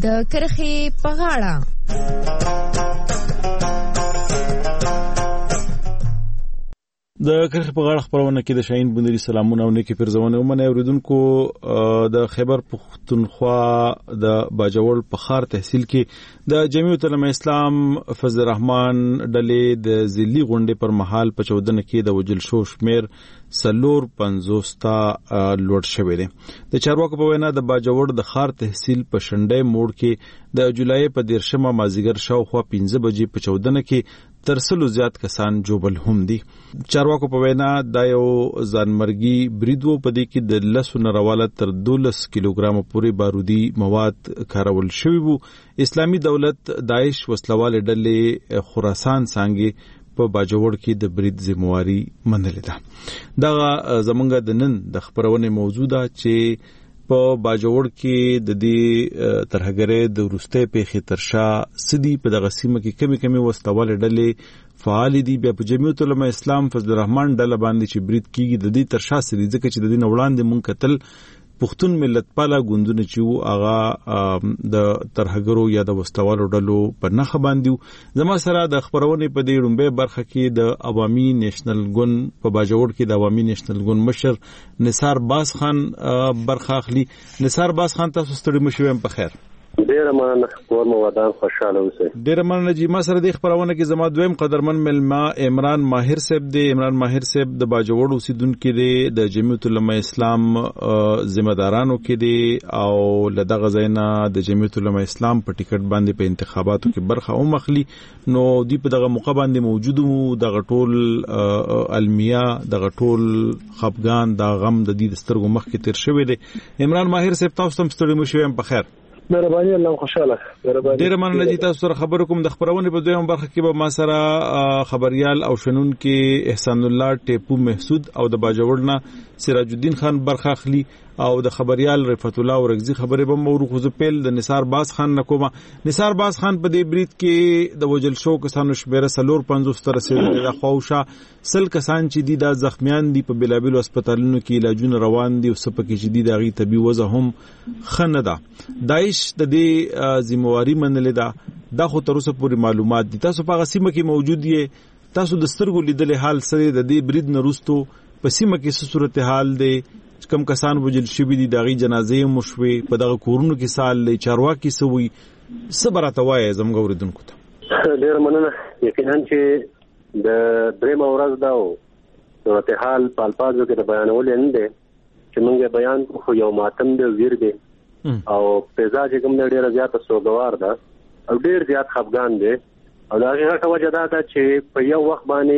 د کرخې په غاړه. د کرخې په غاړه خبرونه کې د شاهین بندري سلامونه او نیکی پرزونه ومنه اوریدونکو. د خیبر پختونخوا د باجوړ په خار تحصیل کې د جمعیت العلماء اسلام فضل الرحمن ډلې د ذلی غونډې پر مهال په 14 کې د وجل شو شمیر 450 تا لوړ شوی دی. د چارواکو په وینا د باجوړ د خار تحصیل په شنډې موړ کې د جولای په 13 مازیګر شاوخوا 15 بجې په 14 کې تر سلو زیات کسان جوبل هم دي. چارواکو په وینا دا یو ځانمرګي بریدو په دې کې د 10 نرواله تر 12 کیلوګرام پورې بارودي مواد کارول شوی وو. اسلامي دولت داعش وسلواله ډلې خراسان څنګه په باجوړ کې د برید ذمہواری منلې ده. دا زمونږ د نن د خبرونه موضوع ده چې په باجوړ کې د دې ترهګرې د ورسته په خطرشا سدي په دغه سیمه کې کمی وسلواله ډلې فعال دي. بیا په جمعیت العلماء اسلام فضل الرحمن ډله باندې چې برید کیږي د دې ترشا سدي ځکه چې د دې وړاندې مونږ قتل پښتون ملت پالا ګوندونه چې هغه د ترهګرو یا د وسلوالو ډلو په نخ باندې. زما سره د خبرونه په دې رومبه برخه کې د عوامي نېشنل ګوند په باجوړ کې د عوامي نېشنل ګوند مشر نثار باز خان برخه اخلي. نثار باز خان تاسو ستړي مشوم په خیر. ډیر مننه کور مو ودان خوشاله اوسئ. ډیر مننه جی. ما سره د خبرونه کې زما دویم قدرمن ملما عمران ماهر صاحب دی. عمران ماهر صاحب د باجوړ اوسیدونکو دی، د جمعیت العلماء اسلام ذمہ دارانو کې دی او لدغه زینا د جمعیت العلماء اسلام په ټیکټ باندې په انتخاباتو کې برخه او مخلي. نو دی په دغه موقع باندې موجود وو. د غټول المیه د غټول خفغان د غم د دې سترګو مخ کې تیر شوی دی. عمران ماهر صاحب تاسو هم ستړي مشوم په خیر. مهرباني الله خوشاله. ډیر مننه جی. تاسو سره خبرو کوم. د خبرونه په دویم برخه کې به ما سره خبريال او شنون کې احسان الله ټیپو محسود او د باجوړنا سراج الدین خان برخه اخلي او د خبريال رفعت الله ورغزي خبره به مورو خو زپل د نثار باز خان نکوما. نثار باز خان په دې برید کې د وجل شو کسانو شمیره 450 تر رسیدلې. د خوښه سل کسان چې دي د زخمیان دي په بلابل هسپتالونو کې علاجونه روان دي او سپکه چې دي د غي طبي وضع هم خنه ده. داعش د دې ذمہواری منلې ده. دا خو تر اوسه پورې معلومات دي. تاسو په غسیمه کې موجود یې. تاسو د سترګو لیدل حال سره د دې برید نرستو په سیمه کې څه صورتحال دی؟ کم کسان وجل شوی دي، داغي جنازې مشوي په دغه کورونو کې سال له چارواکي سوي صبرته وای زموږ اوریدونکو ته. ډیر مننه. یقینا چې د دریم ورځ دا صورتحال په الفاظو کې د بیانول نه دي چې موږ بیان خو یو ماتم دی، ویر دی او پیزا چې کوم ډیر زیات سوګوار ده او ډیر زیات خفغان دی او دا هغه وجه ده چې په یو وخت باندې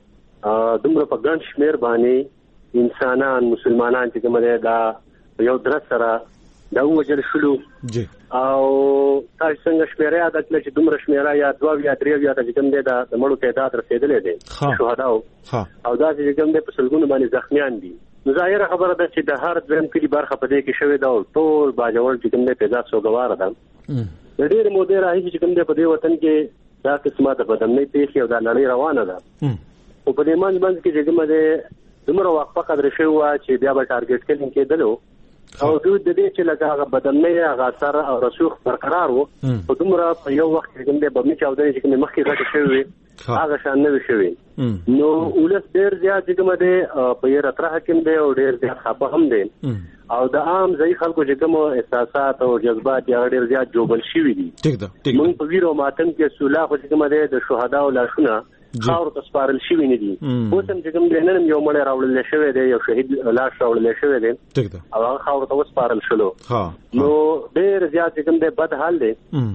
دومره په ګڼ شمیر باندې انسانان مسلمانان چې کوم دی دا یو درس سره دا وجل شلو جی او تاسو څنګه شمیره عادت لږ دومره شمیره یا 2 یا 3 یا چې کوم دی دا مړو تعداد رسیدلې دي شهدا او دا چې کوم دی په سلګونو باندې زخمیان دي. نو ظاهره خبره ده چې د هر ځم کلی برخه په دې کې شوی دا ټول باجوړ چې کوم دی پیدا سوګوار ده. د ډېر موده راهي چې کوم دی په دې وطن کې دا قسمه د بدنۍ پیښې او د لړۍ روانه ده او په دې منځ کې چې کوم دی دومره وقفه قدر شوی و چې بیا به ټارګټ کلین کېدلو او دوی د دې چې لکه هغه بدنۍ هغه اثر او رسوخ برقرار وو په دومره په یو وخت کې کوم دی به مې چاودنې چې کوم مخکې راځي شوی هغه شان نه شوی. نو ولس ډېر زیات چې کوم دی په یې راتره حکم دی او ډېر زیات خپه هم دی او د عام ځای خلکو چې کوم احساسات او جذبات یې ډېر زیات جوبل شوی دي. موږ په ویرو ماتم کې سولا خو چې کوم دی د شهدا او لاشونه خاور ته سپارل شوی نه دي. اوس هم چې کوم دی نن یو مړی راوړل شوی دی، یو شهید لاش راوړل شوی دی او هغه خاور ته وسپارل شلو. نو ډېر زیات چې کوم دی بد حال دی.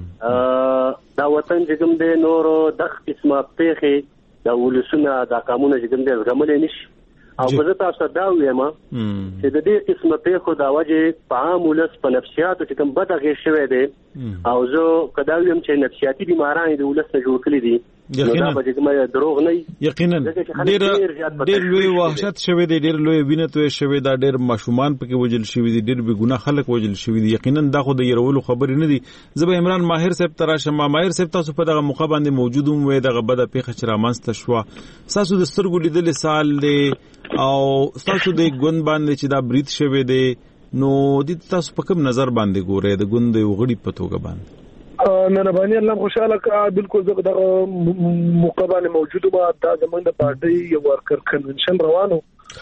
دا وطن چې کوم دی نور د قسمه پیخي دا ولسونه دا قانون چې کوم دی زغمل نشي او په تاسو دا وایم چې د دې قسمه پیخو دا وجه په عام ولس په نفسیاتو چې کوم بد غي شوی دی او زه کدا ویم چې نفسیاتي بیماران د ولس نه جوړ کړی دي. یقینا دروغ نه یقینا ډېر لوی وحشت شوی دی، ډېر لوی وینه توې شوی دا، ډېر ماشومان پکې وجل شوی دي، ډېر بے ګناه خلک وجل شوی دي. یقینا دا خو د يرولو خبرې نه دي. زه به عمران ماهر صاحب تراشم. ماهر صاحب تاسو په دغه موقع باندې موجود وو، دغه بده پیښه چې رامنځته شو، تاسو د سترګو لیدل سال دی او تاسو د ګوند باندې چې دا برید شوی دی نو د تاسو په کوم نظر باندې ګورئ د ګوند یو غړي په توګه باندې؟ مهرباني الله خوشاله کا بالکل دغه مقابله موجوده ما د زمونږ د پارټي یو ورکر کنونشن روانو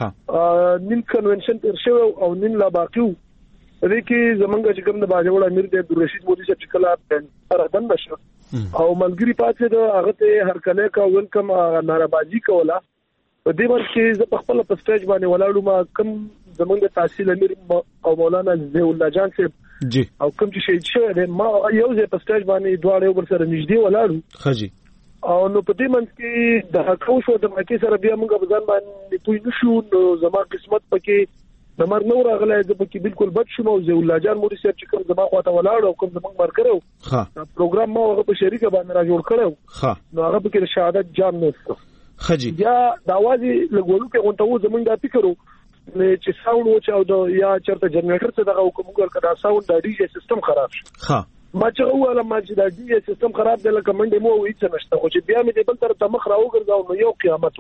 نن کنونشن تر شو او نن لا باقیو دې کې زمونږ چې کوم د باجوړ امیر د عبدالرشید مودي چې کله پر بند شو او ملګری پاتې د هغه ته هر کله کا ویلکم ناربازي کوله په دې ورکه ز په خپل په سټیج باندې ولاړو ما کوم زمونږ تحصیل امیر او مولانا ضیاء الله جان صاحب جی او کوم چې شهید شوی دی ما یو ځای په سټیج باندې دواړه یو بل سره نږدې ولاړو خجی او نو په دې منځ کې د حقو شو د مکه سره بیا موږ په ځان باندې پوي نشو نو زما قسمت پکې د مرګ نور غلای د پکې بالکل بد شوم او ضیاء الله جان موري صاحب چې کوم زما خواته ولاړ او کوم زما مرګرو ها پروګرام ما هغه په شریکه باندې را جوړ کړو ها نو هغه پکې شهادت جام نوستو خجی یا د اواز لګولو کې غونټو زمونږ د فکرو چې ساوند و چې او د یا چرته جنریټر څخه دغه کومګر کدا ساوند د ډي جی سیستم خراب شو ها ما چې وواله ما چې د ډي جی سیستم خراب دی لکه منډه مو وې څه نشته خو چې بیا مې د بل تر ته مخ راو ګرځاو نو یو قیامت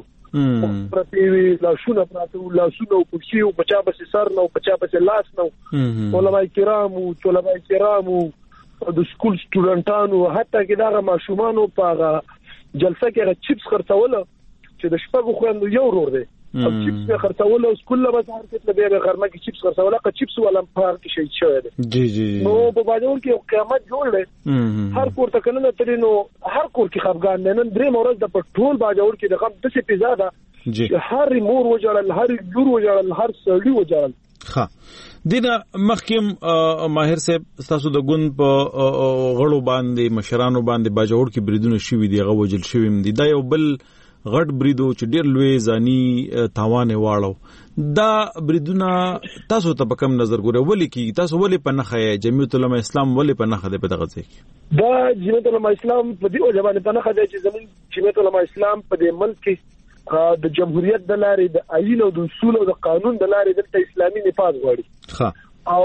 پرتی لا شونه پراته لا شونه او پښیو بچا بس سر نو بچا بس لاس نو علماء کرامو طلباء کرامو د سکول سټوډنټانو حتی کې دا ماشومانو په جلسه کې چپس خرڅول چې د شپږو خويندو یو ورور دی او چپس به خرڅول او سکول له بازار کې به غرمه کې چپس خرڅول که چپس ولا په کې شي شوی دی جی جی نو په بازار کې قیامت جوړ دی هر کور ته کنه ترې نو هر کور کې خفګان نن درې مورز د پټول بازار کې د غم د څه پیزا ده هر مور وجړل هر لور وجړل هر سړی وجړل ها دینه مخکم ماهر صاحب تاسو د ګوند په غړو باندې مشرانو باندې باجوړ کې بریدونه شوي دی غوجل شوي دي دا یو بل غټ بریدو چې ډیر لوی ځاني تاوان واړو دا بریدونه تاسو ته په کوم نظر ګورئ ولې کی تاسو ولې په نخه جمعیت العلماء اسلام ولې په نخه ده په دغه ځای کې دا جمعیت العلماء اسلام په دې وجه باندې په نخه ده چې زمون جمعیت العلماء اسلام په دې ملک کې د جمهوریت د لارې د آئین او د اصول او د قانون د لارې د اسلامي نفاذ غواړي ها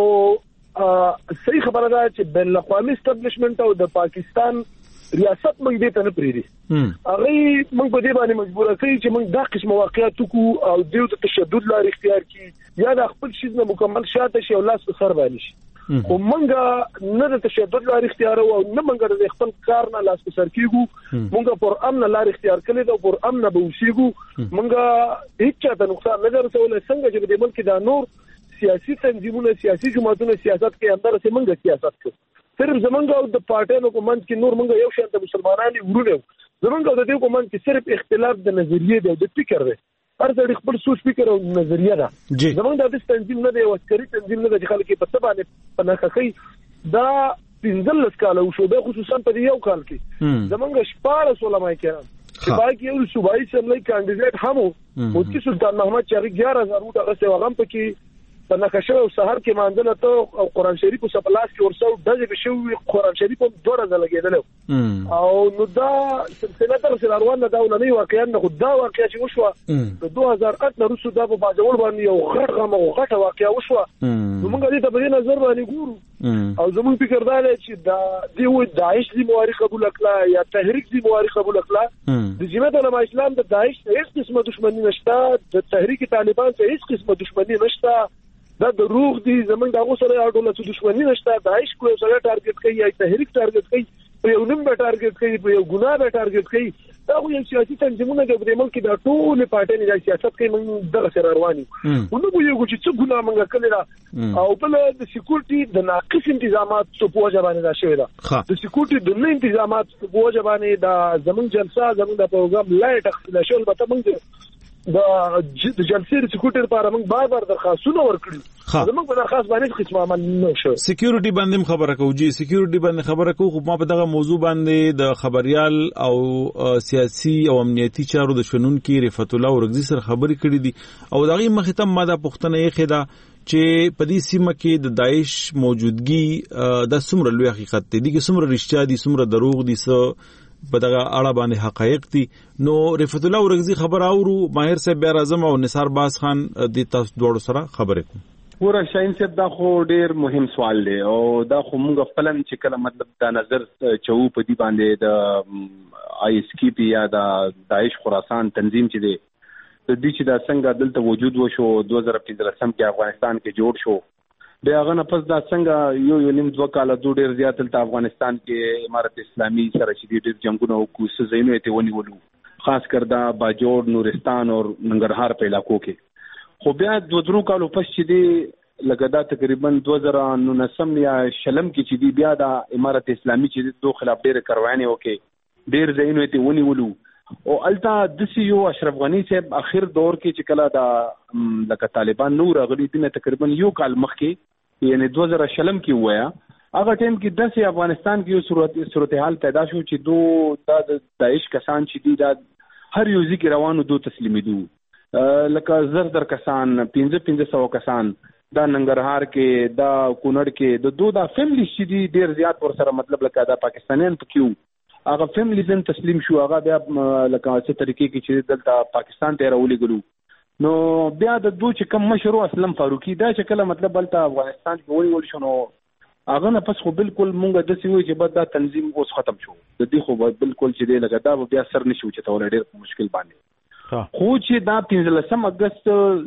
او صحیح خبره ده چې بین الاقوامي اسټابلیشمنت او د پاکستان ریاست موږ دې ته نه پریدي هغه موږ په دې باندې مجبور کوي چې موږ د قسم واقعیت کو او دیو د تشدد لار اختیار کی یا د خپل شیز نه مکمل شاته شي او لاس په سر باندې شي خو موږ نه د تشدد لار اختیار او نه موږ د خپل کار نه لاس په سر کیږو موږ پر امن لار اختیار کړی دا پر امن به وسیګو موږ هیڅ ته نقصان نه درسول څنګه چې د ملک د نور سیاسي تنظیمونه سیاسي جماعتونه سیاست کې اندر سه موږ سیاست کوو صرف زمونږ او د پارټیانو په منځ کې نور موږ یو شان د مسلمانانو ورونه زمونږ د دې په منځ کې صرف اختلاف د نظریې دی د فکر دی هر څه خپل سوچ فکر او نظریه ده زمونږ د تنظیم نه دی او عسکري تنظیم نه دی خلک په تبع نه پناه کوي دا 15 کال او شو د خصوصا په یو کال کې زمونږ شپاره علماء کرام چې باقي یو صوبایي سملای کاندیدټ هم مفتي سلطان محمد چاغي 11000 وټه غسه وغم پکې په نقشه او سحر کې مانځل ته او قران شریف په سپلاس کې ورسو دغه بشوي قران شریف په دوره ځلګیدل او نو دا سلسله تر سره روانه دا ولني واقعا نه خدا واقعا چې وشو د 2008 نه رسو دا په باجوړ باندې یو غټه واقعا وشو نو موږ دې ته په نظر باندې ګورو او زموږ فکر دا دی چې دا دی داعش دی مواري قبول کړه یا تحریک دی مواري قبول کړه د جمعیت العلماء اسلام د داعش هیڅ قسمه دښمنی نشته د تحریک طالبان څخه هیڅ قسمه دښمنی نشته دا د روغ دي زمونږ دغه سره اړوله څه دښمنی نشته داعش کوی سره ټارګټ کوي یا تحریک ټارګټ کوي په یو نوم به ټارګټ کوي په یو ګناه به ټارګټ کوي دا خو یو سیاسي تنظیمونه د ملک د ټول پارټي نه سیاست کوي موږ دغه سره رواني ونو یو چې څه ګناه موږ کړی او بل د سکیورټي د ناقص انتظامات څه په وجه باندې دا شوی دا د سکیورټي د نه انتظامات په وجه باندې دا زمونږ جلسه زمونږ د پروګرام لایټ اخلي شول به موږ د جلسې د سکیورټي لپاره موږ بار درخواستونه ورکړو زموږ په درخواست باندې قسم عمل نه شو سکیورټي باندې خبره کوو جی سکیورټي باندې خبره کوو خو ما په دغه موضوع باندې د خبريال او سیاسي او امنیتي چارو د شنونکو رفعت الله ورغزي سره خبرې کړې دي او دغه مخته ما د پښتنه یې خدا چې په دې سیمه کې د داعش موجودګي د څومره لوی حقیقت دی چې څومره رښتیا دي څومره دروغ دي څه په دغه اړه باندې حقایق دي نو رفعت الله ورغزي خبر اورو ماهر صاحب بیا راځم او نثار باز خان د تاسو دوړو سره خبرې کوم ګوره شاهین صاحب دا خو ډیر مهم سوال دی او دا خو موږ خپل چې کله مطلب دا نظر چوو په دې باندې د آی اس کی پی یا د داعش خراسان تنظیم چې دی د دې چې دا څنګه دلته وجود وشو 2015 کې افغانستان کې جوړ شو بیا هغه نه پس دا څنګه یو نیم 2 کال ډیر زیات تل افغانستان کې امارت اسلامي سره چې ډیر جنگونه وکړو څه زینو ته ونیولو خاص کر دا باجوړ نورستان او ننګرهار په علاقو کې خو بیا 2 کالو پس چې دی لکه دا تقریبا 2019 یا شلم کې چې دی بیا د امارت اسلامي چې دوه خلاف ډېر کاروانې وکړي ډېر ځایونه ته ونیولو او التا د یو اشرف غنی صاحب اخر دور کې چې کله دا لکه طالبان نور غلي دي تقریبا یو کال مخکې یعنی 2000 شلم کې وایا هغه ټیم کې د افغانستان کې یو صورتحال پیدا شو چې د داعش کسان چې دی دا هر یو ځای روانو دو تسلیمیدو لکه زر کسان 1500 کسان دا ننګرهار کې دا کونړ کې د دوه فیملی چې دي ډیر زیات ور سره مطلب لکه دا پاکستانیان پکې هغه فیملی زم تسلیم شو هغه بیا لکه څه طریقې کې چې دلته پاکستان ته راولېګلو نو بیا د دوه چې کم مشروع اسلم فاروقي دا چې کله مطلب بلته افغانستان کې ول شنو هغه نه پس خو بالکل مونږ د سوي چې بعد دا تنظیم اوس ختم شو د دې خو بالکل چې دی لکه دا بیا سر نشو چې تور ډیر مشکل باندې خو چې دا 15 اگست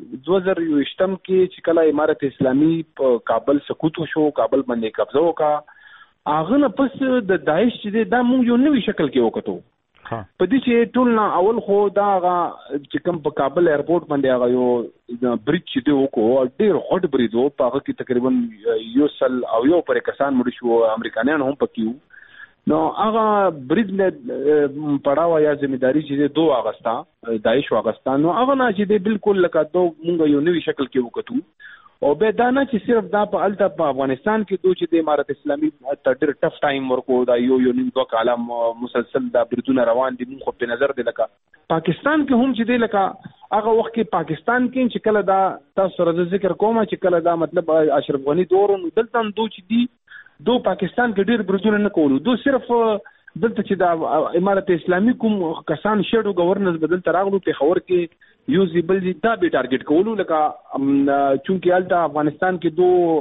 2020 کې چې کله امارت اسلامي په کابل سقوط شو کابل باندې قبضه وکړه هغه نه پس د داعش چې دا موږ یو نوې شکل کې وکړو په دې چې ټول نه اول خو دا چې کوم په کابل ایرپورټ باندې هغه یو بریج چې دی وکړو ډېر هټ بریج وو په هغه کې تقریبا یو سل او یو پر کسان مړ شو امریکایان هم پکې نو هغه بریج نه پړاو یا ځمېداري چې 2 اگست داعش واغستان نو هغه نه چې بالکل لکه دو مونږ یو نوې شکل کې وکړو او به دا نه چې صرف دا په الته په افغانستان کې دوی چې د امارت اسلامي ډېر ټف ټایم ورکو دا یو نیم 2 کال مسلسل دا بریدونه روان دي مونږ په نظر دی لکه پاکستان کې هم چې دی لکه هغه وخت کې پاکستان کې چې کله دا تاسو سره ذکر کوم چې کله دا مطلب اشرف غنی دور دلته دوی چې دی دو پاکستان کې ډېر برجونه نه کولو دو صرف دلته چې د امارت اسلامي کوم کسان شیډو گورننس بدل تراغلو په خبر کې یو زیبل دا به ټارګټ کولو لکه چونکی الته افغانستان کې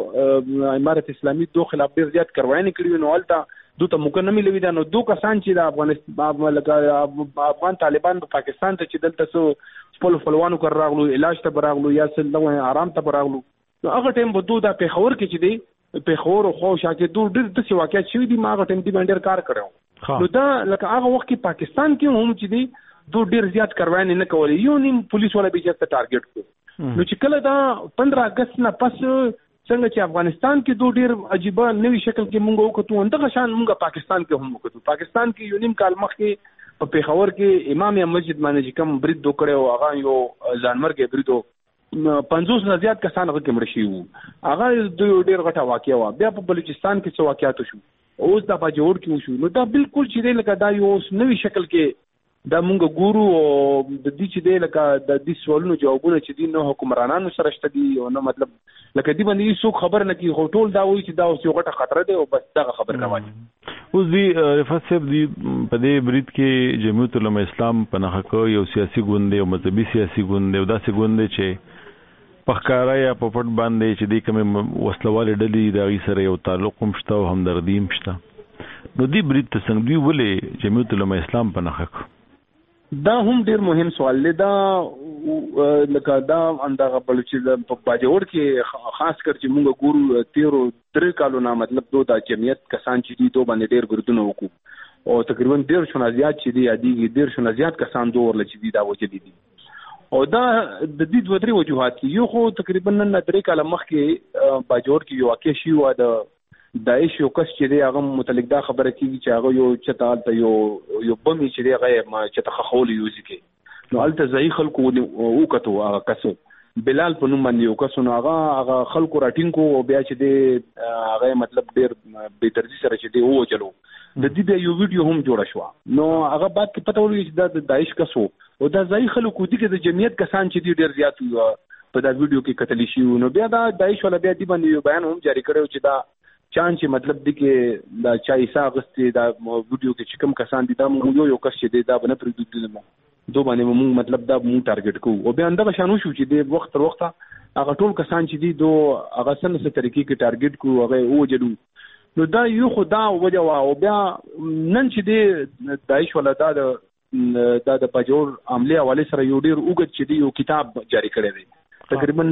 دو امارت اسلامي دو خلاف ډېر زیات کاروایي کړی نو الته دو ته مکنمي لوي دا نو دو کسان چې د افغانستان لکه افغان طالبان په پاکستان ته چې دلته سو خپلوانو کار راغلو علاج ته راغلو یا سل آرام ته راغلو نو هغه ټیم به دو دا په خبر کې چې دی په خور خو شاکه دوه ډېر د څه واقعیت شوی دي ما غټم دي باندې کار کړو نو دا لکه هغه وخت کې پاکستان کې هم چې دي دوه ډېر زیات کارواني نه کولې یو نیم پولیس ولا به چې ټارګټ کو نو چې کله دا 15 اگست نه پس څنګه چې افغانستان کې دوه ډېر عجیب نوې شکل کې مونږ وکړو اندغه شان مونږ پاکستان کې هم وکړو پاکستان کې یو نیم کال مخکې په پیښور کې امام مسجد باندې کوم برید وکړو هغه یو ځانمرګ بریدو 50 نه زیات کسان هغه کې مړ شي وو هغه ډېر غټه واقعیا و بیا په بلوچستان کې څه واقعیات شو اوس دا باجوړ کې شو نو دا بالکل چې لکه دا یو نوې شکل کې دا مونږ ګورو او د دې چې دی لکه د دې سوالونو جوابونه چې دي نو حکمرانانو سره شته دي او نو مطلب لکه دی باندې څوک خبر نه کی ټول دا وایي چې دا اوس یو غټه خطر دی او بس دا خبر نه وایي اوس دی رفعت صاحب دی په دې برید کې جمعیت العلماء اسلام په نخښه یو سیاسي ګوند دی او مذهبي سیاسي ګوند دی او داسې ګوند دی چې پخکارا یا په پټ باندې چې د کوم وسلوال ډلې د غي سره یو تعلق هم شته او همدردي هم شته نو دی برید ته څنګه دی ولې جمعیت العلماء اسلام په نخښه دا هم ډیر مهم سوال دی دا لکه دا اندغه بلوچستان په باجوړ کې خاص کر چې موږ ګورو 13 کالو نه مطلب دوه د جمعیت کسان چې دي دوه باندې ډیر ګردونه وکړو او تقریبا ډیر شونه زیات چې دي ادي ډیر شونه زیات کسان دوه ورل چې دي دا وجدي دي او دا د دې دوه درې وجوهات کې یو خو تقریبا نن 3 کال مخکې باجوړ کې یو واقع شي و د داعش یو کس چې دی هغه متعلق دا خبره کیږي چې هغه یو چتال ته یو بمي چې دی هغه ما چې تخخول یوزي کې نو الته ځای خلکو وکړو هغه کسو بلال په نوم باندې یو کس نو هغه خلکو راټینګو او بیا چې دی هغه مطلب ډیر به ترجیح سره چې دی وو چلو د دې یو ویډیو هم جوړ شو نو هغه بعد کې پته ولګی چې د داعش کسو او دا ځای خلکو دي چې د جمعیت کسان چې دی ډیر زیات په دا ویډیو کې قتل شي نو بیا دا داعش ولا بیا دی باندې یو بیان هم جاری کړو چې دا چان چې مطلب دی کې دا چا ایسا غستې دا ویډیو کې چې کوم کسان دي دا یو کس چې دی دا بنه پرې دوه باندې موږ مطلب دا موږ ټارګټ کوو او بیا اندغه شانو شو چې دی وخت تر وخته هغه ټول کسان چې دي دوه هغه څنګه طریقې کې ټارګټ کوو هغه وجلو نو دا یو خدا وجه او بیا نن چې دی داعش ولا دا د باجوړ عمله حواله سره یو ډیر اوږد چې دی یو کتاب جاری کړی دی تقریبا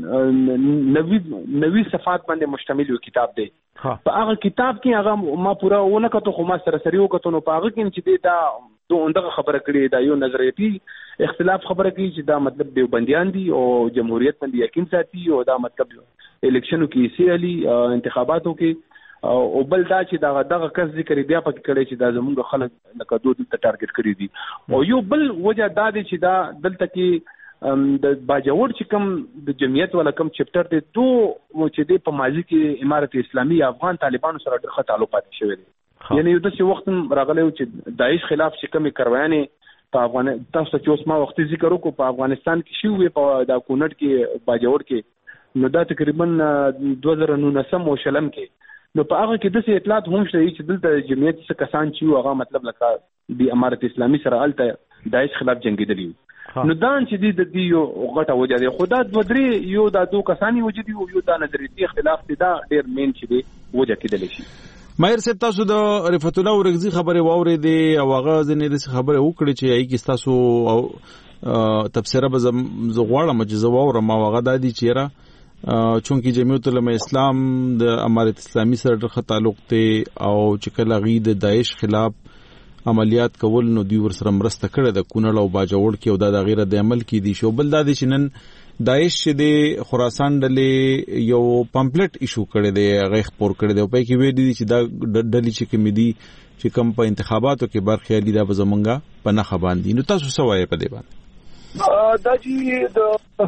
90 صفحات باندې مشتمل یو کتاب دی. په هغه کتاب کې هغه ما پورا ونه کتو خو ما سره سره وکړو نو په هغه کې چې دا دوه خبره کړې دا یو نظریاتي اختلاف خبره کوي چې دا مطلب دیوبندیان دي او جمهوریت باندې یقین ساتي او دا مطلب الیکشنو کې سیالي انتخاباتو کې او بل دا چې دغه کس ذکر بیا پکې کړی چې دا زموږ خلک لکه دوه دلته ټارګټ کړی دي او یو بل وجه دا دی چې دا دلته کې د باجوړ چې کوم د جمعیت ولا کوم چپټر دی چې د په ماضي کې امارت اسلامي افغان طالبانو سره ډېر تعلقات شوی دي. یعنی یو د څه وخت راغلی چې داعش خلاف چې کومې کاروایانې په افغان تاسو چې اوس ما وختي ذکر وکړو په افغانستان کې شوې په د کونړ کې باجوړ کې نو دا تقریبا 2019 او شلم کې نو په هغه کې د اطلاعات هم شته چې دلته جمعیت څخه کسان چې هغه مطلب لکه د امارت اسلامي سره الته داعش خلاف جنگیدلی نو دا چې د دې یو غټه وجه دی. خو دا دوه درې یو دا دوه کسانی وجه دی او یو دا نظریاتي اختلاف دی دا ډېر مین چې دی وجه کېدل شي. ماهر صاحب تاسو د رفعت الله ورغزي خبره واورېدې او هغه ځنې د خبره وکړي چې ای کې تاسو تفسیره به زغواړه مجزه واورم او هغه د دې چیرې چونکی جمعیت العلماء اسلام د امارت اسلامي سره ډېر تعلق دی او چې کله غي د داعش خلاف عملیات کول نو دوی ورسره مرسته کړې د کونړ او باجوړ کې او د غیره د عمل کې دي شو. بل دا د شنن داعش د خراسان ډلې یو پمفلټ ایشو کړی دی هغه خبر کړی دی په کې وی دي چې دا ډلې چې کوم دي چې کوم په انتخاباتو کې برخه لري دا زمونږه په نه خباندي. نو تاسو سوای په دې باندې دا چې د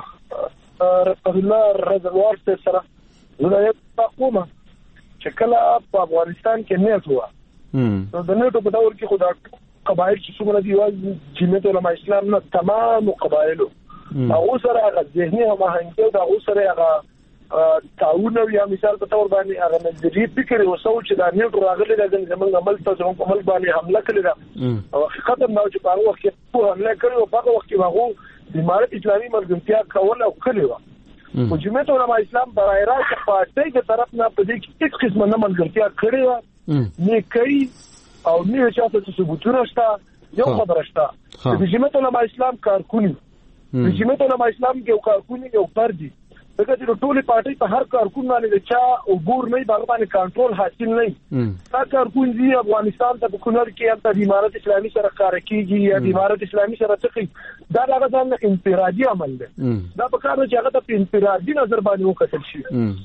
الله رضوان سره نو دا یو حکومت چې کله په افغانستان کې نه هوا نو د نیټو په دور کې خدا قبایل چې څومره دی وايي جمعیت العلماء اسلام نه تمام قبایلو او سره هغه ذهني هماهنګي او هغه سره هغه تعاون یا مثال په تور باندې هغه نظریه فکر او سوچ چې دا نیټو راغلي د زمونږ عمل ته زموږ عمل باندې حمله کړې ده او حقیقت نو چې په هغه وخت کې په حمله کړو په هغه وخت کې هغه د امارت اسلامي ملګرتیا کول او کړی و او جمعیت العلماء اسلام برای راست پارټي د طرف نه په دې کې هیڅ قسمه نه ملګرتیا کړې و نه کوي او نه چاته ثبوتونه شته یو خبره شته د جمعیت العلماء اسلام کارکونی د جمعیت العلماء اسلام کې یو کارکونی یو فردي دغه د ټولې پارټي په هر کارکون باندې چا وګور نه باندې کنټرول حاصل نه دا کارکون دی افغانستان ته په کونړ کې د امارت اسلامي سره کار کوي یا د امارت اسلامي سره څه دا هغه ځان انفرادي عمل دی دا په کار چې هغه په انفرادي نظر باندې وکتل شي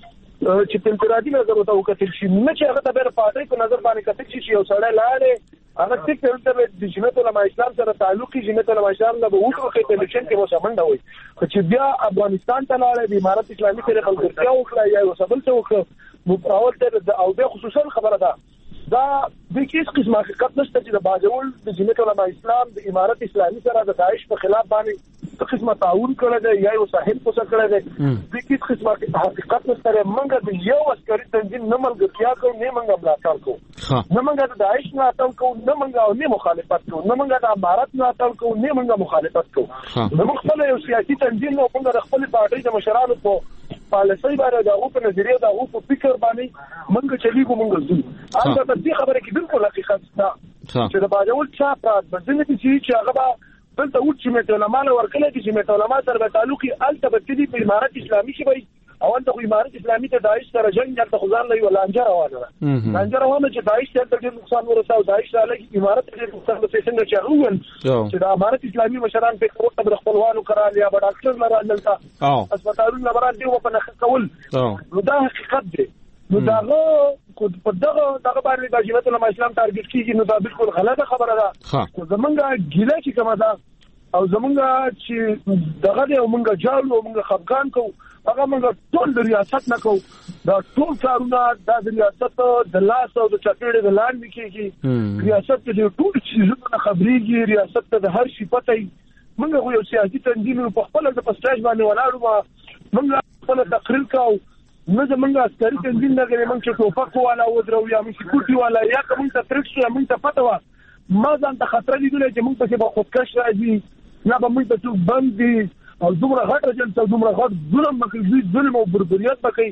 چې په انفرادي نظر وکتل شي نه چې هغه د پارټي په نظر باندې کتل شي یو سړی لاړې هغه څه د جمعیت العلماء اسلام سره تعلق کې جمعیت العلماء اسلام د وګړو کې په الیکشن کې وسمنده وي چې بیا افغانستان ته لاړې د امارت اسلامي سره ملګرتیا وکړه یا وسبل ته وکړه مقاول ته او به خصوصا خبره ده دا د کیس قسمه حقیقت نشته چې د باجوړ د جمعیت العلماء اسلام د امارت اسلامي سره د داعش په خلاف باندې څه قسمه تعاون کړی دی یا یو ساحل پوسه کړی دی د کیس قسمه حقیقت نشته موږ د یو عسکري تنظیم نه ملګرتیا کوو نه موږ ملاتړ کوو نه موږ د داعش ملاتړ کوو نه موږ نه مخالفت کوو نه موږ د امارت ملاتړ کوو نه موږ مخالفت کوو موږ خپل یو سیاسي تنظیم نو موږ د خپل پارټي د مشرانو په پالیسي باندې د هغو په نظریه د هغو په فکر باندې موږ چلیږو موږ ځو هغه د دې خبره کې بالکل حقیقت ده چې د باجوړ چا پرات بدنه چې هغه بلته و چې متعلمه ورکړي چې متعلمه سره به تعلقي الته بتدي په امارت اسلامي شي وي او انت خو امارت اسلامي ته داعش سره جنگ ته خزان لوي ولا انجر روانه انجر روانه چې داعش ته ډېر نقصان ورساو داعش له امارت ته نقصان ورسېږي چې هغه چې د امارت اسلامي مشران په وخت د خپلوانو قرار یا بل ډاکټر لره دلته هسپتالونو لپاره دی په نخ کول نو دا حقیقت دی نو داغه په دغه باندې د جمعیت العلماء اسلام ټارګټ کیږي نو دا بالکل غلطه خبره ده زمونږه ګیله چې کومه ده او زمونږه چې دغه دی او مونږه جاړو او مونږه خفقان کوو هغه مونږ ټول د ریاست نه کوو دا ټول کارونه د ریاست د لاس او د چاپېړې د لاندې کېږي ریاست د ټول چیزونو نه خبرېږي ریاست ته د هر شي پته وي مونږ یو سیاسي تنظیم په خپل د پسټاج باندې ولاړو مونږ خپل تقریر کوو نه زمونږ عسکري تنظیم نه کوي مونږ چې ټوپک والا ودرو یا مونږ سکیورټي والا یا کوم ته ترک شي مونږ ته پته و ما ځان ته خطر لیدل چې مونږ ته به خودکش راځي یا به مونږ ته څوک بند دي او دومره غټ رجل ته دومره غټ ظلم وکړي ظلم او بربریت وکړي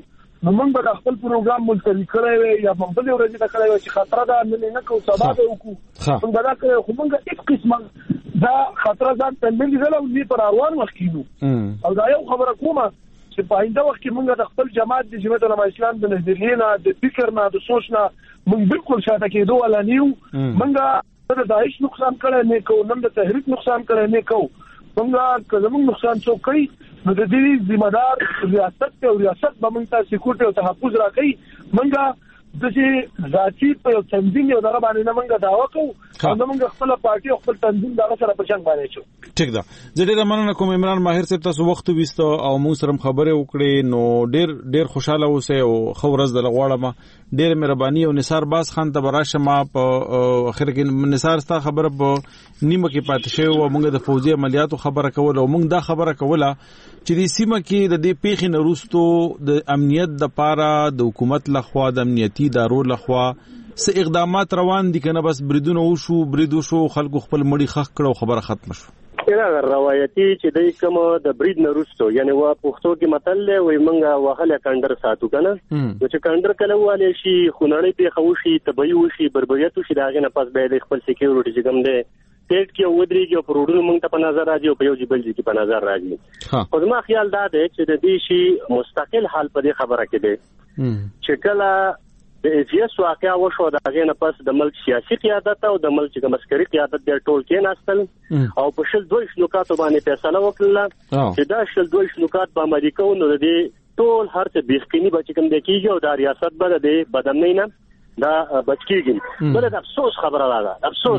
نو موږ به خپل پروګرام ملتوي کړی وي یا په بل ورځ دا کړی وي چې خطر دا نه کوو سبا به وکړو موږ دا کړو خو موږ هیڅ قسمه دا خطر ځان تنبیه دي او دې پر اروان وکړو او دا یو خبره کومه چې په آینده وخت کې موږ د خپل جماعت د جمعیت علماء اسلام د نظریې نه د فکر نه د سوچ نه موږ بالکل شاته کېدو ولا نیو موږ د داعش نقصان کړی نه کوو نن د تحریک نقصان کړی نه کوو موږ کله موږ نقصان څوک کوي نو د دې ذمہ دار ریاست او ریاست به موږ ته سکیورټي او تحفظ راکړي موږ د چې ذاتي په تنظیم یو دغه باندې نه موږ داوا کوو او موږ خپل پارټي او خپل تنظیم دغه سره په شان باندې شو ټیک ده زه ډیر مننه کوم عمران ماهر صاحب تاسو وخت وستو او موږ سره خبرې وکړې نو ډیر خوشاله اوسئ او خو ورځ د لغواړم ډیر مهرباني او نثار باز خان ته براشه ما په اخر کې نثار ستا خبره په نیمه کې پاتې شوی او موږ د فوجي عملیاتو خبره کوله او موږ دا خبره کوله چې د سیمه کې د دې پیښې نروستو د امنیت د پاره د حکومت لخوا د امنیتي ادارو لخوا څه اقدامات روان دي کنه بس بریدونه وشو خلکو خپل مړی خخ کړو خبره ختم شو دا روایتي چې د کوم د برید نروستو یعنی وا پښتو کې متل وي منګه وهله کاندر ساتو کنه چې کاندر کله واله شي خونړی په خوشي تبي وشي بربریت شي داغه نه پس به خپل سکیورټي چې کوم دی ټیټ کې ودرېږي او پروډونو موږ ته په نظر راځي او په یو جبل کې په نظر راځي خو زما خیال دا دی چې د دې شی مستقل حال په دې خبره کې دی چې کله د ایجیس واقعا وشو دغه نه پس د ملک سیاسي قیادت او د ملک عسکري قیادت د ټول کې ناستل او په شل دوه شلوکات باندې فیصله وکړه چې دا شل دوه شلوکات په امریکا نو د ټول هر څه بیخنی بچ کوم د کیږي او د ریاست بده د بدنۍ نه دا بچکیږي بل د افسوس خبره ده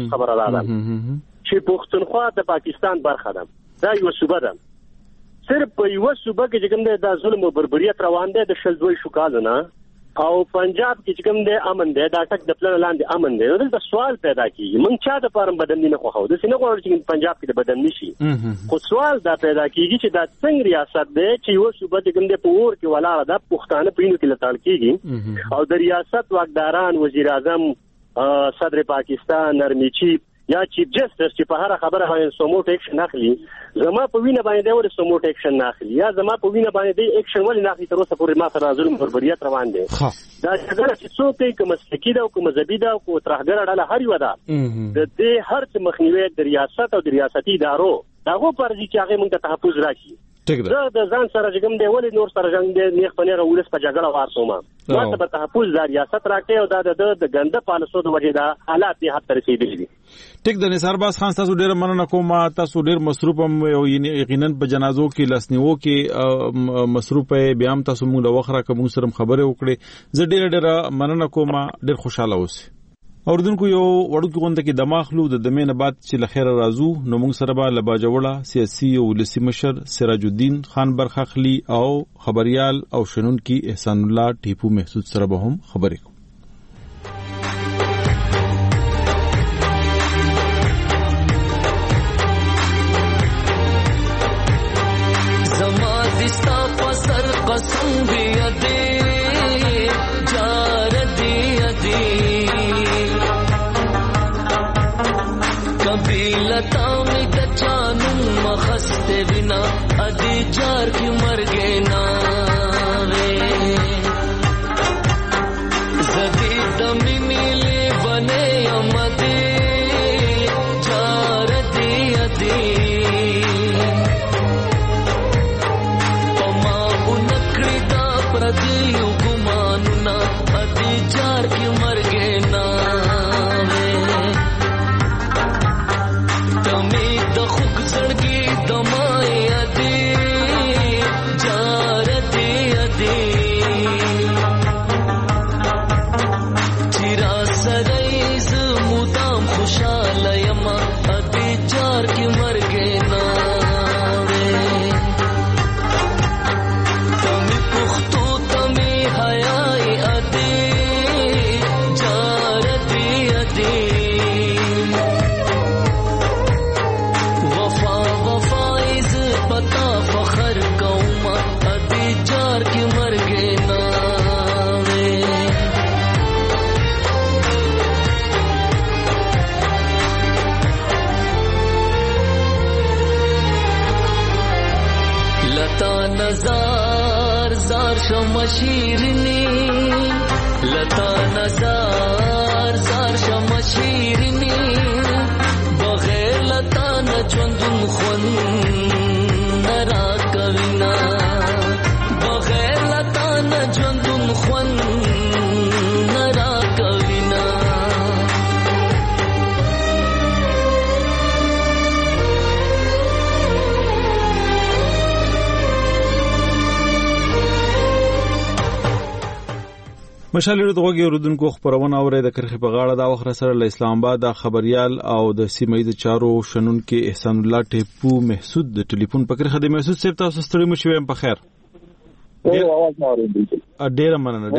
چې پښتونخوا د پاکستان برخه ده دا یو صوبه ده صرف په یو صوبه کې کوم د ظلم او بربریت روان دي د شل دوه شو کالونه او پنجاب کې کوم د امن دی دا ټک د پلان لاندې امن دی دلته سوال پیدا کیږي مونږ چا د پارم بدن نه خوښو د سینه غوړ چې پنجاب کې د بدن نشي خو سوال دا پیدا کیږي چې دا څنګه ریاست دی چې یو صوبه د کوم د پور کې ولاړه ده پښتانه پینو کې لټال کیږي او د ریاست واکداران وزیر اعظم صدر پاکستان نرمي چیف یا چیف جسټس چې په هر خبره باندې سموټ اکشن اخلي زما په وینه باندې ور سموټ اکشن اخلي یا زما په وینه باندې اکشن ولې نه اخلي تر اوسه پورې ما سره ظلم بربریت روان دي دا څنګه چې څوک کوم مسلکی دا او کوم زبی دا او ترهګر ډله هر یو ده د دې هر څه مخنیوي د ریاست او د ریاستي ادارو داغه پرځي چې هغه موږ ته تحفظ راکړي زه د ځان سره چې کوم دی ولې نور سره جنگ دی نیخ پنیر ولس په جګړه وارسوم ما ته په تحفظ د ریاست راکړي او د ګنده پالیسو د وجې دا حالات به حد تر رسیدلي دي ټیک د نثار باز خان تاسو ډیر مننه کوم تاسو ډیر مصروف هم یقینا په جنازو کې لسنیو کې مصروف بیا هم تاسو موږ د وخره کوم سره خبرې وکړي زه ډیر مننه کوم ډیر خوشاله اوسئ اوردونکو یو وړوکی غونډه کې دماغلو د دمه بعد چې لخيره رازو نو موږ سره به لباجوړه سیاسي او ولسی مشر سراج الدین خان برخخلی او خبريال او شنن کی احسان الله ټیپو محسود سره به هم خبرې کوو زما دستا پسر قسم بیاده جار دیاده لتا میں کچانوں مخستے بنا ادی جار کی مر گئے ناوے زدی دمی میلے بنے امدی جار دی ادی پما انکڑی دا پردیو گمانونا ادی جار کی مر گئے ناوے زړګي دمای ادي جار دي شمشیرنی لتا نزار زار شمشیرنی بغیر لتا نچوندون خون نرا کوینا بغیر لتا نچوندون خون نرا کوینا مشالې د غوږی اوردونکو خبرونه اوري د کرخي په غاړه دا وخت سره له اسلام آباد د خبريال او د سیمې د چارو شنن کې احسان الله ټیپو محسود د ټلیفون په کرخه د محسود صاحب تاسو ستړي مو شوم په خیر ډیر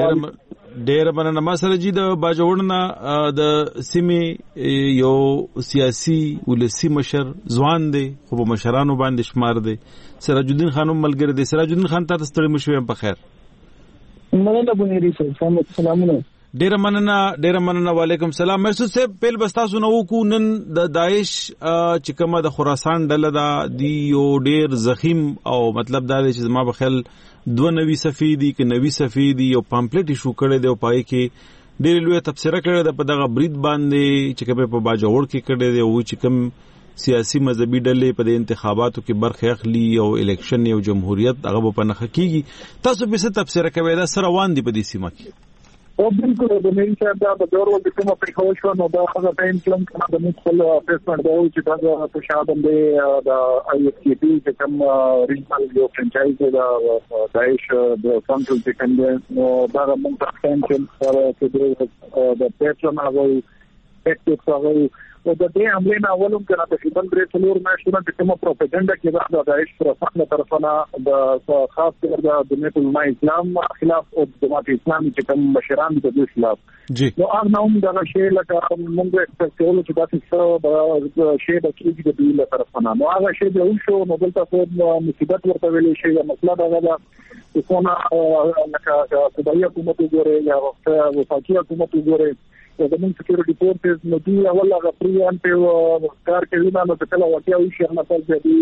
مننه ما سره جی د باجوړنا د سیمې یو سیاسي ولسی مشر ځوان دی خو په مشرانو باندې شمار دی سراج الدین خانم ملګری دی سراج الدین خان تاسو ستړي مو شوم په خیر مننه بنيري صاحب سلامونه ډیر مننه وعلیکم السلام محسود صاحب پیل بستاسو نو کو نن د داعش چې کومه د خراسان ډله دا دی یو ډیر زخیم او مطلب دا چې زما بخل 92 صفحې دي کې 90 صفحې دي یو پامپلیټ شو کړی دی او پای کې ډیر لوی تفسیر کړی دی په دغه برید باندې چې کومه په باجوړ کې کړی دی او چې کوم سیاسي مذهبي ډلې په انتخاباتو کې برخه اخلي او الیکشن یو جمهوریت هغه په نخ کېږي تاسو به څه تفسیر کوئ دا سره روان دي په دې سیمه کې او بالکل د مین صاحب دا د ډور د کومه په خو شو نو دا هغه ټایم کلم کنه د مخول اسسمنت دا چې دا په شابه د آی ایس کی پی چې کوم ریجنل یو فرانچایز دا داعش د سنټرل چې نو دا موږ ته ټایم چې د پیټرن هغه ټیکټیکس هغه او د دې عملې نه اولم کنه تقریبا 3 میاشتونه د کومه پروپاګاندا کې د داعش طرفه طرفنا د خاص کر د جمعیت علماء اسلام خلاف او د جماعت اسلامي چې کوم مشران د دې خلاف جی نو هغه نوم د شی لکه موږ څه چې تاسو د شی د کېږي د دې طرفنا نو هغه شی د شو نو دلته په مصیبت ورته ویلې شي د مسله دا ده چې لکه خدای حکومت وګوره یا وفاقي حکومت وګوره د موږ سکیورټي فورسز نو دی اول هغه پریان په کار کوي نو په کله واقعي شي نه پز دی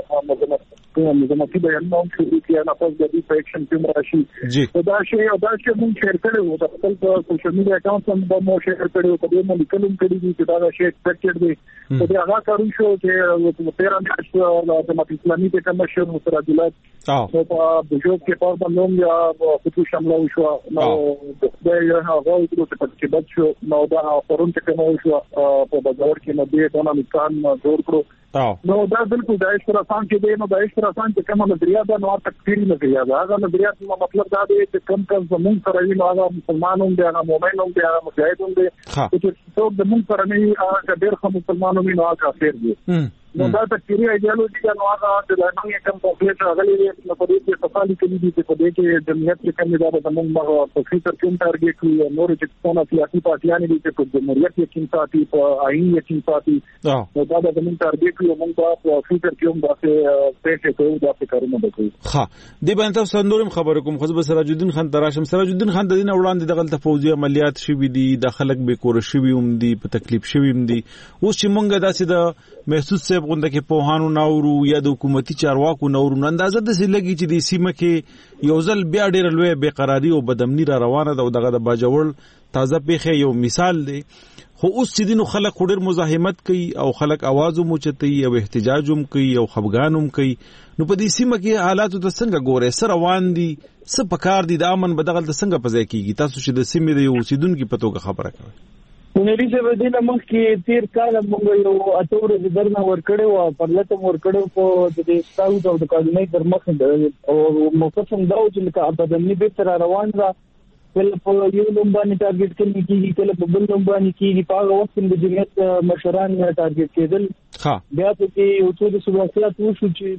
مزمتي بیان نو چې نه پز دی په اکشن کې راشي دا شی موږ شیر کړو د خپل سوشل میډیا اکاونټ هم مو شیر کړو په دې باندې کلم کړی دي چې دا شی ایکسپیکټډ دی په دې هغه کارو شو چې په 13 میاشتو د جماعت اسلامي ته کوم شی مستراجلات او په بجوب کې په باندې یا خصوصي شامل شو نو دا یو هغه چې بچ شو نو دا پرون چې کوم شو په بازار کې نو دې ټول امکان جوړ کړو نو دا بالکل د اشتراکان کې دی نو د اشتراکان چې کوم نظریه ده نو تکفیری نظریه ده هغه نظریه مطلب دا دی چې کوم کس زمون سره وي نو هغه مسلمانوم دی هغه مؤمنوم دی هغه مجاهدوم دی چې څوک زمون سره نه هغه ډېر خو مسلمانوم نو هغه کافر دی نو دا تکفیری ایډیالوژي نو هغه د لنډه کم پولیټ غلي نو په دې کې تفصیل کې دي چې په دې کې جمعیت کې کوم دا د موږ په فکر کې ټارګټ کوي نو چې څونه سیاسي پارټیان دي چې په جمهوریت کې کوم ساتي په آئین کې کوم ساتي نو دا د موږ ټارګټ کوي موږ په فکر کې هم داسې پېښې کوو داسې کارونه وکړو ها دې باندې تاسو نورم خبر کوم خو به سراج الدین خان تراشم سراج الدین خان د دین وړاندې دغه فوجي عملیات شوي دي د خلک به کور شوي هم دي په تکلیف شوي هم دي اوس چې موږ داسې د محسود صاحب غونډه کې په هانو ناورو یا د حکومتي چارواکو ناورو اندازه د سلګي چې د سیمه کې یو ځل بیا ډېر لوی بے قراری او بدامنی را روانه ده او دغه د باجوړ تازه پیخه یو مثال دی خو اوس چې دینو خلک ډېر مزاحمت کوي او خلک आवाज موچتي او احتجاج هم کوي او خفګان هم کوي نو په دې سیمه کې حالات د څنګه ګوره سره روان دي څه پکار دي د امن بدغل د څنګه پځای کیږي تاسو چې د سیمې د یو اوسیدونکو په توګه خبره کوي نوري څه ودینه مخکې تیر کال موږ یو اتور د درنه ورکړو او پرلته ورکړو په دې ساوث او د کارنۍ در مخ او موقفم دا چې لکه ابدنی به تر روان را کله په یو لومباني ټارګټ کېږي کله په بل لومباني کېږي په هغه وخت د جمعیت مشران ټارګټ کېدل بیا په یو څو د سواسيات وشو چې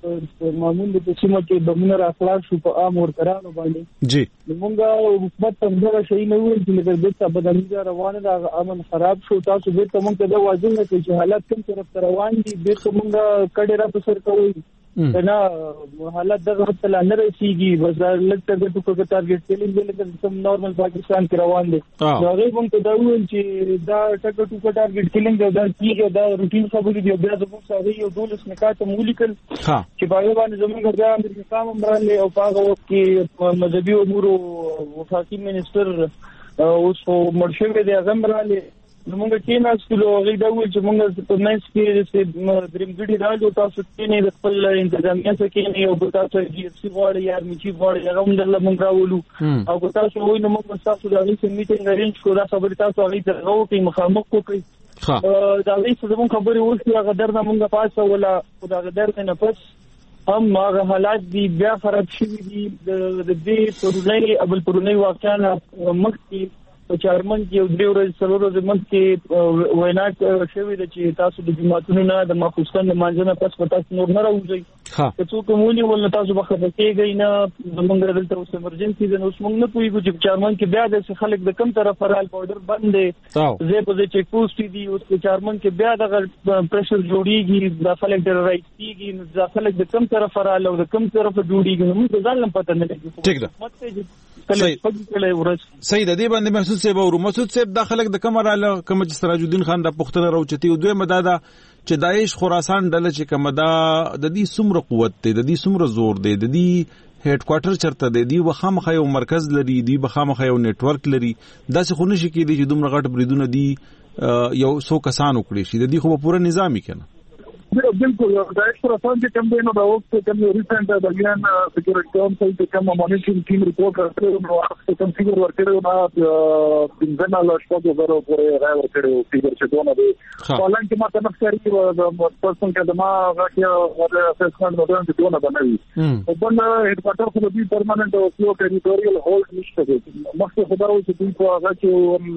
د معمول د سیمه کې د منر اخلاق شو په عام ورکرانو باندې جی موږ حکومت هم دا شي نه ویل چې د څه بدلېږي روانه د امن خراب شو تاسو به ته موږ ته دا واضح نه چې حالات کوم طرف روان دي به موږ کډه را پسر کوي نه حالت دغه تل نه رسیږي بس لکه د ټکو ټارګټ کېلینګ لکه سم نورمال پاکستان کې روان دي هغه هم ته دا ویل چې دا ټکو ټارګټ کېلینګ دا کیږي دا روټین خبرې دی بیا زموږ سره یو دولس نکات مولیکل چې باندې زموږ د امریکا قام مرلې او هغه وخت کې مذهبي امور وفاقي منسٹر اوس مرشد دی اعظم مرلې موږ کې ناسلو غي دا ویل چې موږ په منځ کې چې درمګړي راځو تاسو کې نه د خپل انتظامیه څخه کې نه یو تاسو جی سی غواړي یا میچي غواړي هغه هم د موږ راولو او تاسو وایي نو موږ تاسو د هغه میټینګ ارینج کړو دا خبره تاسو هغه درغو کې مخامخ کوي دا هیڅ زموږ خبره وشي هغه درنه موږ پاسه ولا خدای درته نه پس هم هغه حالات دی بیا خراب شي دي د دې پرونی واقعا مخکې چارمن کې یو درې ورځې څلور ورځې مخکې وینا شوې ده چې تاسو د جماعتونو نه د ماخوستان د مانځنه پس پتا نور نه راوځي که څوک مولي ول تاسو به خبر کېږئ نه موږ دلته اوس ایمرجنسي ده نو موږ نه پوهیږو چې چارمن کې بیا د خلک د کم طرف فرال پاوډر بند دي زه په دې چیک پوسټ دي اوس چارمن کې بیا د پريشر جوړیږي د خلک د رائټ کیږي د خلک د کم طرف فرال او د کم طرف جوړیږي موږ ځان پته نه لګي ټیک ده صحیح ده دې باندې محسوس سیب او مسعود صاحب د خلک د کمراله کوم چې سراج الدین خان د پختنه راوچتي او دوی مدادا چې داعش خراسان ډله چې کوم دا د دې سمره قوت دی د دې سمره زور دی د دې هډ کوارټر چرته دی دی وخامخ یو مرکز لري دی بخامخ یو نت ورک لري دا څه خونه شي کې دي چې دومره غټ بریدونه دي یو سو کسان وکړي شي د دې خو پوره نظامی کنه بالکل داعش خراسان کې کوم دی نو دا وخت کوم ریسنت د بیان سکیورټي کونسل کې کوم مانیټرینګ ټیم ریپورت راکړو نو هغه کوم فیګر ورکړو نو بنځنه لا شپږ غره پورې راو کړو فیګر چې دونه دی حالان کې ماته نفسري د پرسن کې د ما راکې ور اسسمنت نو دونه دونه بنوي په بل هډ کوارټر خو د پرمننت او سیو ټریټوریال هولډ نشته دی مخکې خبرو چې دوی په هغه کې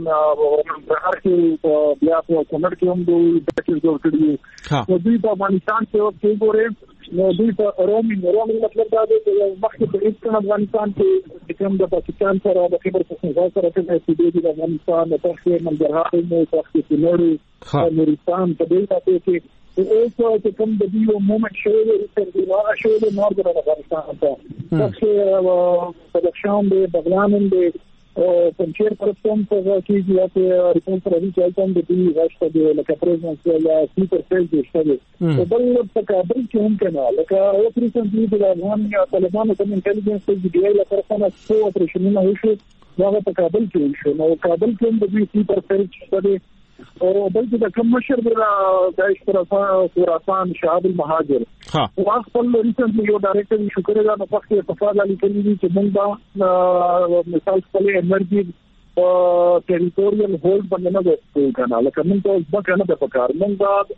هر کې بیا په کومر کې هم دوی د جوړ کړی دوی په افغانستان کې وخت ګورې نو دوی په رومینګ مطلب دا دی چې مخکې په ایسترن افغانستان کې کوم د پاکستان سره د خبر پښتونخوا سره کې د افغانستان د تخیر منځرهار نو تخیر نوري نورستان په دې تاسو کې اوس چې کوم د دې مومنت شوی دی چې نو شوی دی نورثرن افغانستان ته تخیر په دښام دی بغلان دی پنځیر پرسم په کې چې په ریپورت راځي چې تاسو د دې غاښته دی لکه پریزنس یا سپیکر فیل دی شته بل په کابل کې هم کنه لکه او پریزنس دی د افغان طالبانو کوم انټيليجنس دی دی لپاره څنګه څو اپریشنونه وشو هغه په کابل کې وشو نو کابل کې هم د دې سپیکر فیل شته او بلکې د کوم مشر د داعش خراسان شهاب المهاجر او خپل ریسنټلی یو ډایرکټر شکر دا په وخت کې تفاعل لیکلي دي چې موږ مثال خپل انرژي ټریټوریال هولډ باندې نه کوو کنه لکه موږ ته ځکه نه په کار موږ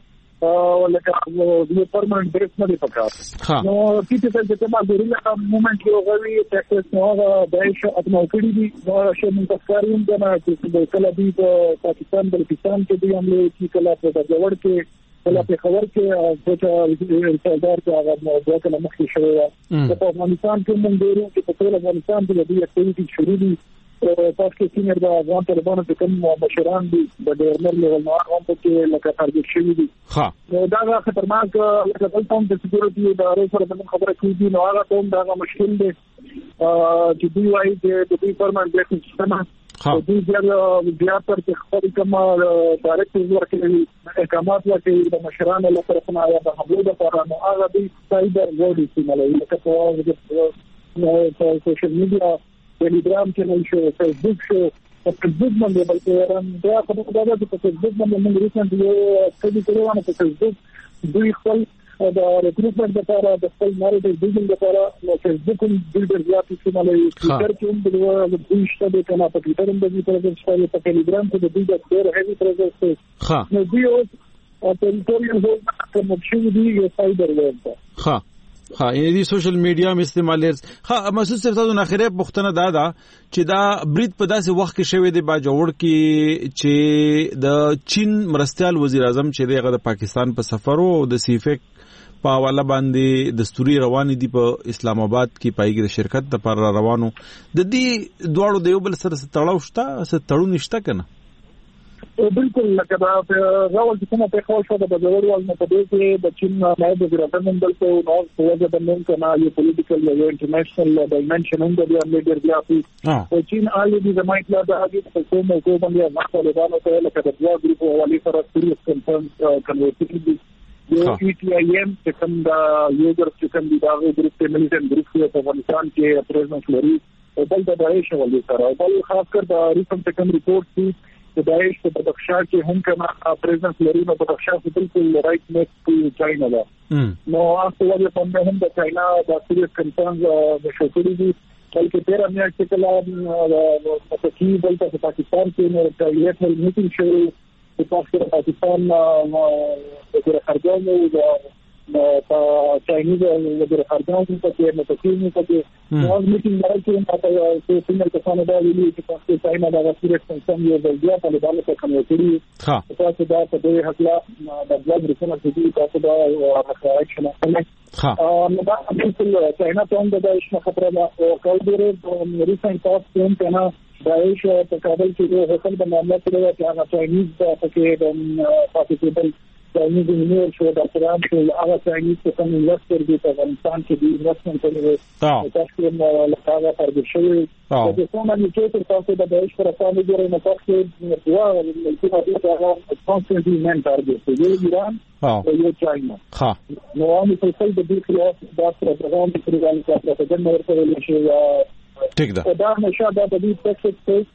لکه یو پرمننت بریک نه دی پکار نو کیته چې ما ګورله مومنت یو غوي ټیکس نو داعش اتمو کړی دي چې موږ تفکرین کنه چې کله دی په پاکستان بلوچستان کې دی عمله چې کله په جوړ کې کله په خبر کې چې سردار کې هغه موضوع کله مخکې شوی په افغانستان کې موږ ګورو چې په ټول افغانستان کې د دې اکټیویټي شروع دي تاسو کې سینر د افغان طالبانو د کوم مشران دي د ډیرنر لیول نو هغه په کې لکه تارګټ شوی دي دا خطرناک لکه بل ټاون د سکیورټي ادارې سره د خبره کیږي نو هغه ټاون دا مشکل دی چې دوی وايي چې د دې پرمننت بریک سیستم دوی بیا تر خپل کوم ډایرکټ ورکړي احکامات ورکړي د مشرانو لپاره څنګه د حمله لپاره نو هغه د سایبر وورډ استعمالوي لکه په سوشل میډیا ټلګرام چینل شو فیسبوک شو په فیسبوک باندې بلکې دا خبره ده چې په فیسبوک باندې موږ ریسنټ یو کلی کړو په فیسبوک دوی خپل د ریکروټمنټ لپاره د خپل ناروډ بیلډینګ لپاره نو فیسبوک هم دوی ډېر زیات استعمالوي ټویټر کې هم د دوی شته کنه په ټویټر هم د دې پرځ شته په ټلګرام کې د دوی د ډېر هیوی پرځ شته نو دوی اوس ټریټوریال هولډ کوم شي دی یو سایبر وورډ یعنی دی سوشل میډیا هم استعمالیر محسوس تاسو نه خیره پښتنه دا چې دا برید په داسې وخت کې شوی دی با جوړ کې چې د چین مرستيال وزیر اعظم چې دغه د پاکستان په سفر او د سیفک په حواله باندې دستوري روان دي په اسلام آباد کې پایګه د شرکت لپاره روانو د دې دواړو دیوبل سره تړاو شته څه تړون نشته کنه بالکل لکه دا راول چې کومه په خوا شو د بجوړ وال نه پدې کې د چین نائب وزیر اعظم دلته نو سوجه د نن کنا یو پولیټیکل یو انټرنیشنل ډایمنشن هم د دې لیډر دی او چین آلریډي د مایټ لا د هغه په کومه باندې مخالفانو ته لکه د دوا ګروپ والی سره سریس کنفرنس کنورټیبل یو ETIM چې کوم دا یوزر چې کوم دا ګروپ ته ملیټن ګروپ په افغانستان کې پریزنټ لري او بل د داعش ولې سره او بل خاص کر د ریسنت کوم ریپورت چې د داعش په بدخشان کې هم کما پریزنټ لري نو بدخشان بالکل رائټ نیکسټ ټو چاینا ده نو تاسو ولې په موږ هم د چاینا د سریس کنفرنس د شوکړي دي بلکې تیر امیا چې کله په کې بلکې په پاکستان کې نو د یو ټول میټینګ شوی په پاکستان د خارجانو په چاینیز د خارجانو په کې نو په کې په کې نو میټینګ راځي چې څنګه کسانو دا ویلي چې په چاینا دا سریس کنفرنس یو بل بیا په باندې په کمیټي تاسو دا په دې حق د بلاد رسنه چې تاسو دا اکشن نو دا بالکل چاینا ته هم د داعش خطر او کولډر ریسنت تاسو هم کنه داعش په کابل کې یو حکم د معاملې سره چې هغه چاینیز په کې د پاکستان چاینیز انجینیر شو د افغان شو هغه چاینیز څخه انویسټر دی په افغانستان کې دی انویسټمنت کوي تاسو یې لکه پرګر شوی د کومه چې تاسو د داعش پر اساس جوړې نه تاسو دوا چې هغه کانستنټلی مین ټارګټ دی ایران او یو چاینا نو موږ په څه د دې خلاف دا پروګرام په اړه چې د نړۍ په لور ٹھیک ده دا نشه دا د دې ټیکس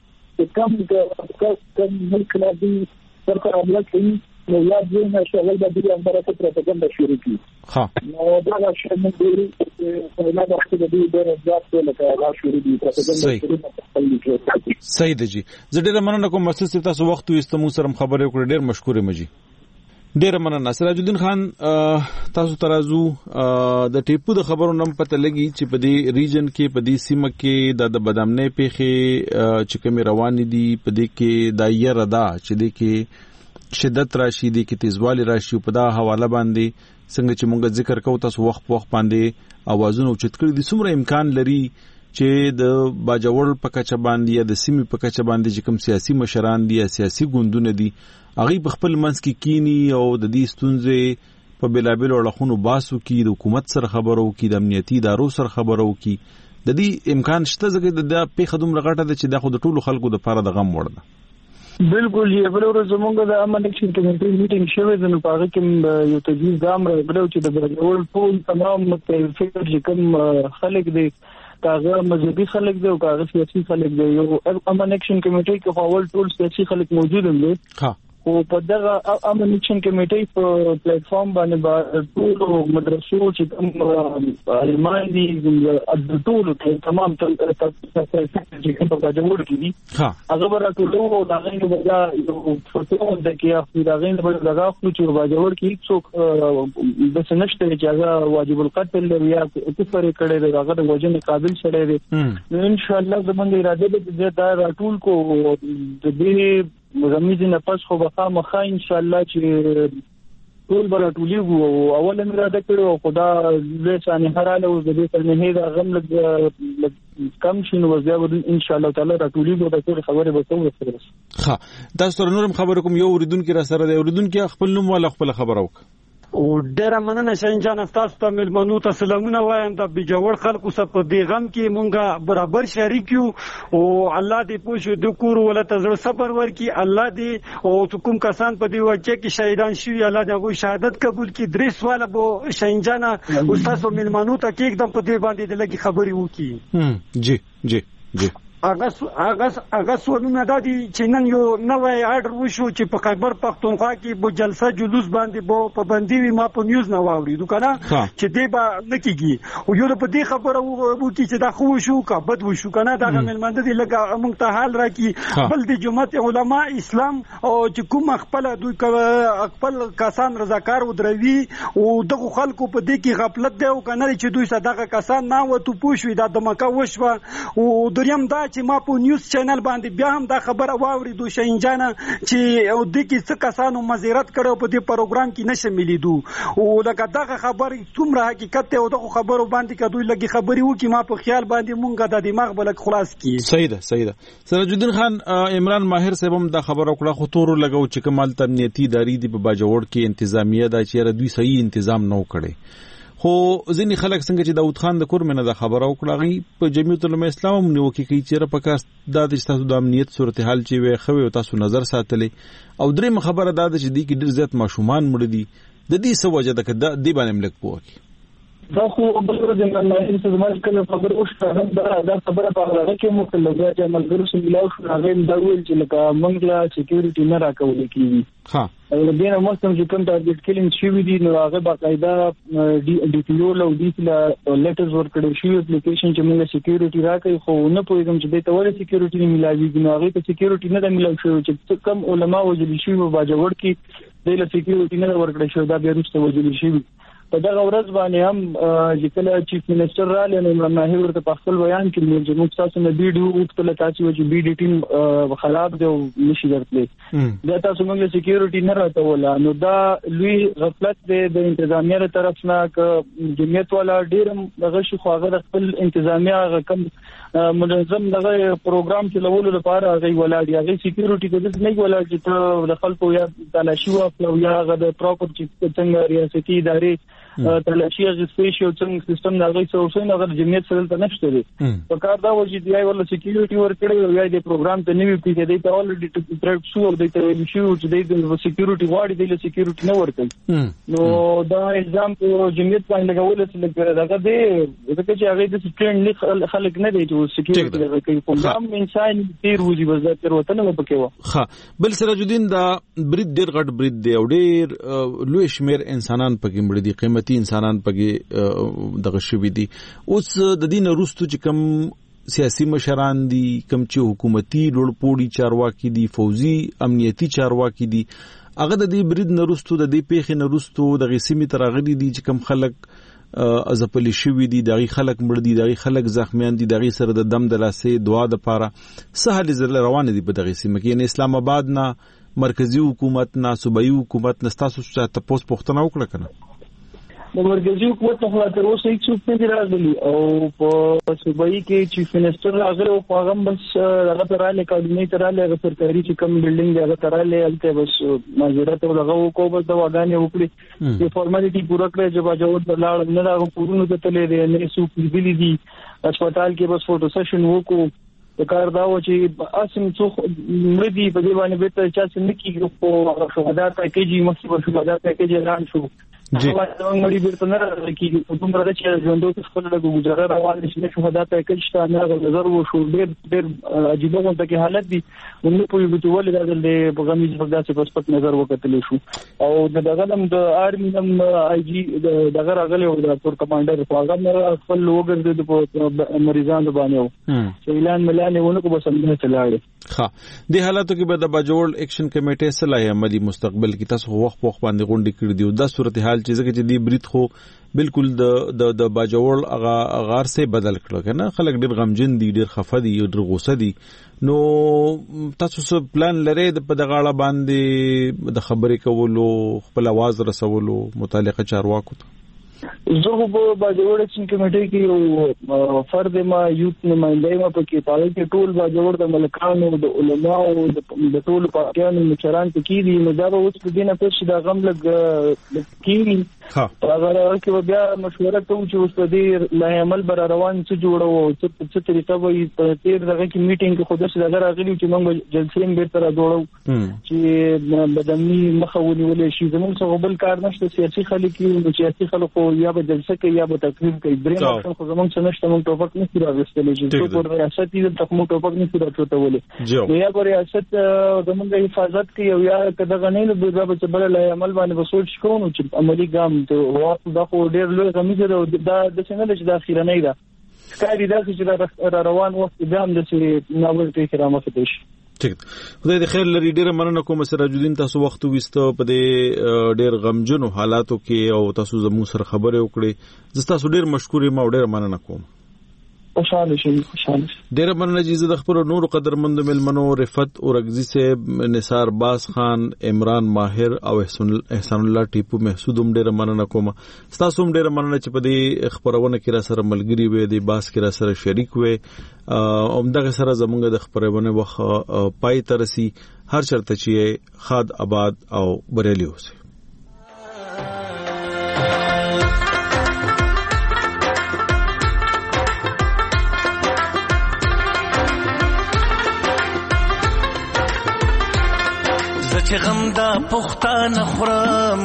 چې کوم ملک نه دي سرکار عمل کوي نو یاد دې نشه ول د دې امر ته پروپاګاندا شروع کی نو دا چې موږ ګورو چې نه دا چې د دې ډېر ځات څه لکه لا شروع دي پروپاګاندا صحیح ده جی زه ډېر مننه کوم مسعود تاسو وخت وستمو سره خبرې وکړې ډېر مشکور یم جی ډیر مننه سراج الدین خان تاسو ترازو د ټیپو د خبرو نم پته لګي چې په دې ریجن کې په دې سیمه کې د بدامنې پیخي چې کوم روان دي په دې کې دایره ردا چې دې کې شدت راشي دي کې تیزوالی راشي په دا حواله باندې څنګه چې مونږ ذکر کوو تاسو وخت باندې اوازونه اوچت کړی دي څومره امکان لري چې د باجوړ په کچه باندې یا د سیمې په کچه باندې چې کوم سیاسي مشران دي یا سیاسي ګوندونه دي هغه په خپل منځ کې کینی او د دې ستونزې په بلابل اړخونو باسو کې د حکومت سره خبرو کې د امنیتي ادارو سره خبرو کې د دې امکان شته چې د پیښه دومره غټه ده چې د خود ټولو خلکو د لپاره د غم وړ ده بالکل یې بل ورځ موږ د امن اکشن کمیټې میټینګ شوه د نو پاره کې یو تجویز ګام راغلو چې د بجوړ ټول تمام متفق چې کوم خلک دي کاغه مذهبي خلک دي او کاغه سیاسي خلک دي یو امن اکشن کمیټې کې فاول ټول سیاسي خلک موجود دي او په دغه امن اکشن کمیټې په پلیټ فارم باندې ټول مدرسو چې کوم علمان دي د ټول تمام چې کوم په جوړ کې دي هغه ورته ټول او دغه یو فوټو د کې دغه دغه چې په جوړ کې څوک د سنشت چې هغه واجب القتل لري یا کفر کړي دی هغه د وجنې قابل شړي دي نو ان شاء الله زموږ اراده دې دا راټول کو د دې مزمید نه پس خو بخا مخا ان شاء الله چې ټول برټولي وو اول اراده کړو خدا له ثاني هراله او د دې تر نه دا غم لګ کم شنو وځو ان شاء الله تعالی راټولي وو د ټول خبره به څه وسره ښه تاسو نورم خبر کوم یو اوریدونکو را سره دی اوریدونکو خپل نوم ولا خپل خبر وک او ډیر مننه شینجان تاسو ته ملمنو ته سلامونه وایم د بجوړ خلکو سره په دې غم کې مونږه برابر شریک یو او الله دې پوښو د کور ولته زړه صبر ورکي الله دې او کوم کسان په دې وجه کې شهیدان شوی الله دې هغه شهادت قبول کړي درې سواله بو شینجان او تاسو ملمنو ته کې एकदम په دې باندې د لګي خبري وکي جی اغه سوالونه د دې چې نن یو نوې آرډر وشو چې په خیبر پختونخوا کې بو جلسه جلوس باندې بو پابندي وي ما په نیوز نه واوریدو کنه چې دې با نکېږي او یو په دې خبره وو چې دا خو شو کا بد وشو کنه دا ملمند دي لګه موږ ته حال راکې بل د جماعت علما اسلام او چې کوم خپل دوی خپل کسان رضاکار ودروي او دغه خلکو په دې کې غفلت دی او کنه چې دوی صدقه کسان نه وته پوښوي دا د مکه وشو او دریم دا چې ما په نیوز چینل باندې بیا هم دا خبره واوریدو شاهین جان چې د کې څه کسانو مزیرت کړو په دې پروګرام کې نشه ملیدو او لکه دغه خبرې څومره حقیقت ته او دغه خبرو باندې کدوې لګي خبري وکي ما په خیال باندې مونږه د دماغ بلک خلاص کی. صحیح ده. سراج الدین خان عمران ماهر صاحب هم دا خبره وکړه خو تور لګاو چې کمال امنیتي ادارې دی په باجوړ کې انتظامیه دا چې دوی صحیح تنظیم نه وکړي خو ځینې خلک څنګه چې داود خان د کورمنه دا خبره وکړه غي په جمعیت العلماء اسلام هم نیو کې کوي چې په کاس دا د تاسو د امنیت صورتحال چې وي خو تاسو نظر ساتلې او درې خبره دا چې دی کې ډیر زیات ماشومان مړ دي د دې څه وجه ده چې د باندې ملک پوکي دا خو بل ورځ د مالي سازمان کله خبر اوسه دا خبره په هغه کې مو کله چې عملګرو سره ملاو شو هغه دا ویل چې لکه موږ لا سکیورټي نه راکول کیږي ها او د دې موسم چې کوم ټارګټ کلینګ شوی دي نو هغه باقاعده ډي پی او ډي پی لا لیټرز ورکړل شي اپلیکیشن چې موږ سکیورټي راکړي خو نه پوهیږم چې د تور سکیورټي نه ملاوي نو هغه ته سکیورټي نه ملاوي شو چې کم علما وجلی شي په باجوړ کې د سکیورټي نه ورکړل شو دا بیا وروسته وجلی شي په دغه ورځ باندې هم چې کله چیف منسٹر را لنه نه ورته په خپل بیان کې موږ تاسو نه ویډیو وکړل تاسو چې بي ډي ټیم خراب دی او نشي درتلې دا تاسو موږ سکیورټي نه راټوله نو دا لوی غفلت دی د انتظامیه تر طرف نه ک جمعیت والا ډیر دغه شو خواغه خپل انتظامیه کم منظم دغه پروګرام چلولو لپاره غي ولاړ یا غي سکیورټي کوي نه ولاړ چې د خلکو یا تلاشي او یا غو پراپرټي څنګه ریاستي ادارې تلاشي رجسټریشن څنګه سیستم دغه څه نه غو جمعیت سره ته نشته دي په کار دا و چې دی ول سکیورټي ورکړي او یا د پروګرام ته نیوي پیږي دی ته الریډي ټریک شو او د ته شو چې د سکیورټي واړي د سکیورټي نه ورکړي نو دا الزام په جمعیت باندې لګول چې دغه دی دغه چې هغه د سټرند خلک نه دی چې سکیورټي کوي کوم انسان تیر وځي بس تر وته نه پکې و ها بل سراج الدین دا برید ډیر غټ برید دی او ډیر لوی شمیر انسانان پکې مړ دي قیمتي انسانان پکې دغه شوی دي اوس د دین وروسته چې کم سیاسي مشران دي کم چې حکومتي لوړپوړي چارواکي دي فوزي امنیتي چارواکي دي هغه د دې برید نروستو د دې پیښې نروستو د غسیمي ترغلي دي چې کم خلک ازپلی شوی دي دغه خلک مړ دي دغه خلک زخمیان دي دغه سره د دم د لاسې دعا د پاره سهل زر روان دي په دغه سیمه کې نه اسلام آباد نه مرکزی حکومت نه صوبایي حکومت نه تاسو ته پوس پختنه وکړه کنه د مرکزی حکومت نه تر اوسه هیڅ څه نه راغلي او په صوبایي کې چیف منسٹر راغلی او هغه بس هغه تراله کابینه تراله سرکاري چې کوم بلډینګ هغه تراله الته بس ماجرات او هغه کو بس د واغانې وکړي چې فارمالټي پوره کړې چې باجوړ د لاړ نه راغو پورونو ته تلې نه سو پیډلی دي هسپتال کې بس فوټو سیشن وکړو د کار دا و چې اسم څو مړدي په دی باندې به ته چې نکي په شهدا ته کېږي مخکې شهدا ته کېږي اعلان شو جی مړي بیرته نه راکېږي په دومره چې ژوندو ته خپل د ګجره روان نشي شهدا ته کېږي نه نظر وشو ډېر عجیب غونډه کې حالت دي موږ په یو ډول راځل په غمیز په داسې په سپک نظر وکړل شو او دغه د آرمي نم آی جی دغه راغلی او د تور کمانډر په هغه خپل وګرځي د مریضانو باندې چې اعلان ملانه ونه کو بس هم چلاړي ها د حالاتو کې به د باجوړ اکشن کمیټه صلاح عملی مستقبل کې تاسو وخت باندې غونډه کړې دی او د صورتحال چې دی برید خو بالکل د باجوړ غار سے بدل کړو کنه خلک ډیر غمجن دي ډیر خفه دي ډیر غوسه دي نو تاسو څه پلان لرئ په دغه اړه باندې د خبرې کولو خپل आवाज رسولو متعلقه چارواکو ته زه په باجوړ اکشن کمیټه کې یو فرد ما یوت نمائنده ما پکې پاره کې ټول باجوړ د ملکانو د علماو د ټول پارټیانو مشران پکې دي نو دا به اوس په دینه پېښ د غم لګ کیږي هغه کې بیا مشوره کوم چې اوس په دې لا عمل بر روان څه جوړو څه طریقه وي په تیر دغه کې میټینګ کې خود څه دغه راغلی چې موږ جلسې به تر جوړو چې بدني مخاوني ولې شي زموږ څه بل کار نشته سیاسي خلک یو سیاسي خلکو یا به جلسه کوي یا به تقریر کوي درې مخه خو زموږ څه نشته موږ ټوپک نه سره راوستلې چې څو پر ریاست دې ته موږ ټوپک نه سره راوستلې یا پر ریاست زموږ حفاظت کوي او یا کده غنې نو به به بل عمل باندې وسوچ کوو چې عملي ګام ته واقع دا خو ډېر لوی غمیزه دا د څنګه چې دا اخیرا نه ده کاری دا چې روان وخت بیا هم د ناول ته کرامت دي ټیک خدای دې خیر لري ډیره مننه کوم سراج الدین تاسو وخت وستو په دې ډیر غمجنو حالاتو کې او تاسو زموږ سره خبرې وکړې زه تاسو ډیر مشکور یم او ډیر مننه کوم خوشاله شي. ډېر مننه چې د خپل نور قدرمند ملمنو رفت اورغزي صاحب، نثار باز خان، عمران ماهر او احسان الله ټیپو محسود هم ډېر مننه کوم. تاسو هم ډېر مننه چې په دې خبرونه کې را سره ملګری وې، د باز کې را سره شریک وې. همدغه سره زمونږ د خبرونه وخت پای ترسي. هر چرته چې خاد آباد او بریالي اوسئ. زچ غم دا پختانه خورم،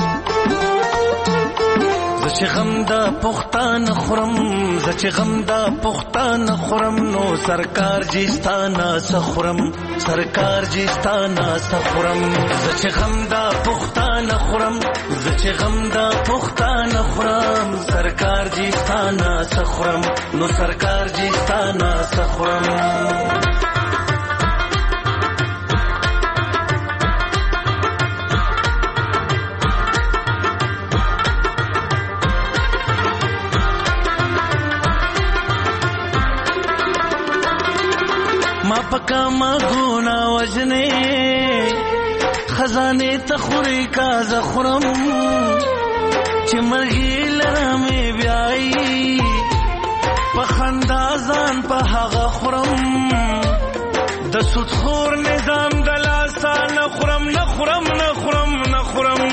زچ غم دا پختانه خورم، زچ غم دا پختانه خورم، نو سرکار جیستانا سخورم، سرکار جیستانا سخورم. زچ غم دا پختانه خورم، زچ غم دا پختانه خورم، سرکار جیستانا سخورم، نو سرکار جیستانا سخورم. پکا مگونا وجنے خزانے تخوری کا زخرم، چمرگی لرمی بیائی پخندازان پہاغا خورم، دسود خور نظام دلاسا نخورم نخورم نخورم نخورم.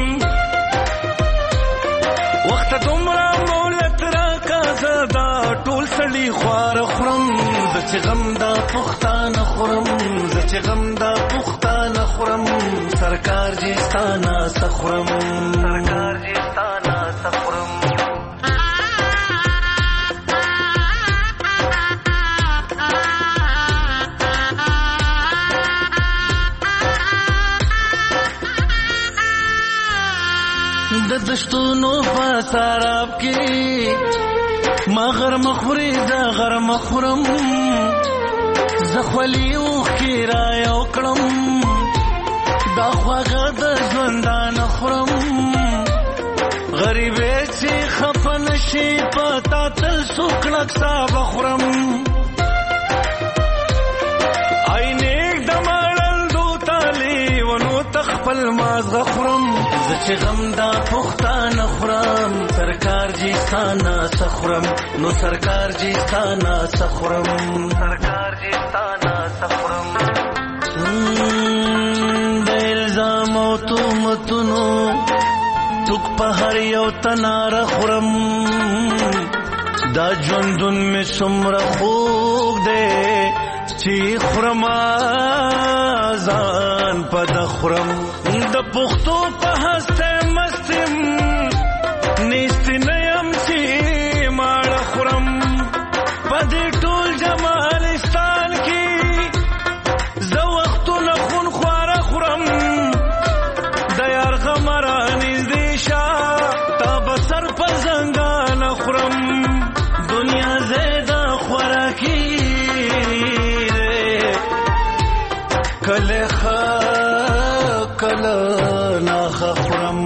وقت دمرا مولت را کا زدا ټول سړي خوار خورم، زچ غم دا پختانه خورم، زچ غم دا پختانه خورم، سرکار جیستانا سخورم، سرکار جیستانا سخورم. د دشتونو په سراب کې ما غرم خوري دا غرم خورم، زخولی اوخ کی را یو کړم، دا خواږه د ژوندان خورم، غریبې چې خفن شي پتا تل سوکړک صاحب خورم، عینیک د مړل دو تالی ونو تخپل مازغه خورم، زچ غم دا پختانه خورم، سرکار جیستانا سخورم، نو سرکار جیستانا سخورم، سرکار جیستانا سخورم. د الزام او تهمتونو توک په هر یو تناره خورم، دا ژوندون مې څومره خوږ دی چې خورم ځان په د خورم، د پښتو په هسته مستم نیست نیم چې ماړه خورم، په دې ټول جمالستان کې زه وختونه خون خواره خورم، د یار غمره نږدې شه تا به سر په زنګانه خورم، دنیا زیده خوراکي کله کله ناخه خورم.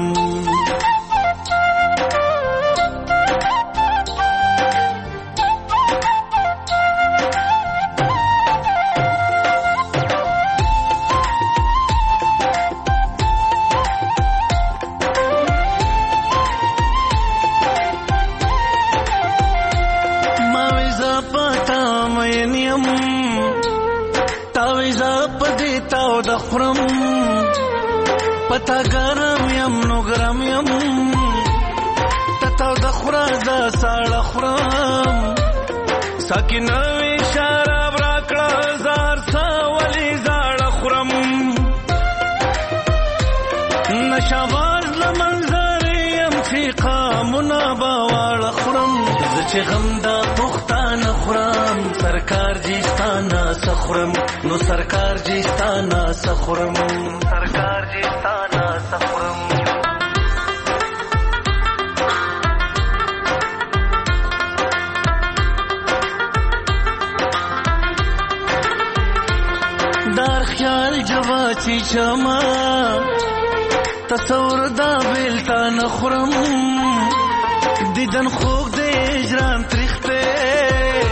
ماویزا پتا مینیم تاویزا پدیتاو د خورم، پتا ګرم یم نو ګرم یم، تتاو د خورا د ساړه خورم، ساکینوي شراب راکړه زار ساولی زاړه خورم، نشاواز لمنظر یم چې قامونه باواړه خورم، زچ غم دا پختانه خورم، سرکار جیستانا سخورم، نو سرکار جیستانا سخورم، سرکار جیستانا سخورم. دار خیال جواچی چما تصور دا بیلتا نخورم، دیدن خوک دے اجران تریختے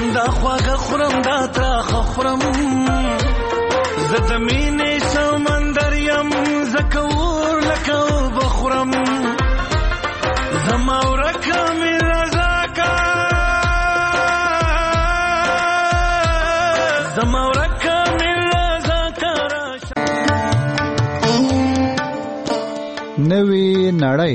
دا خواږه خورم دا تراخه خورم زه د مینې سمندر یم زکه اور لکه اوبه خورم زما ورکه مې رضاکه زما ورکه مې رضاکه نوې نړۍ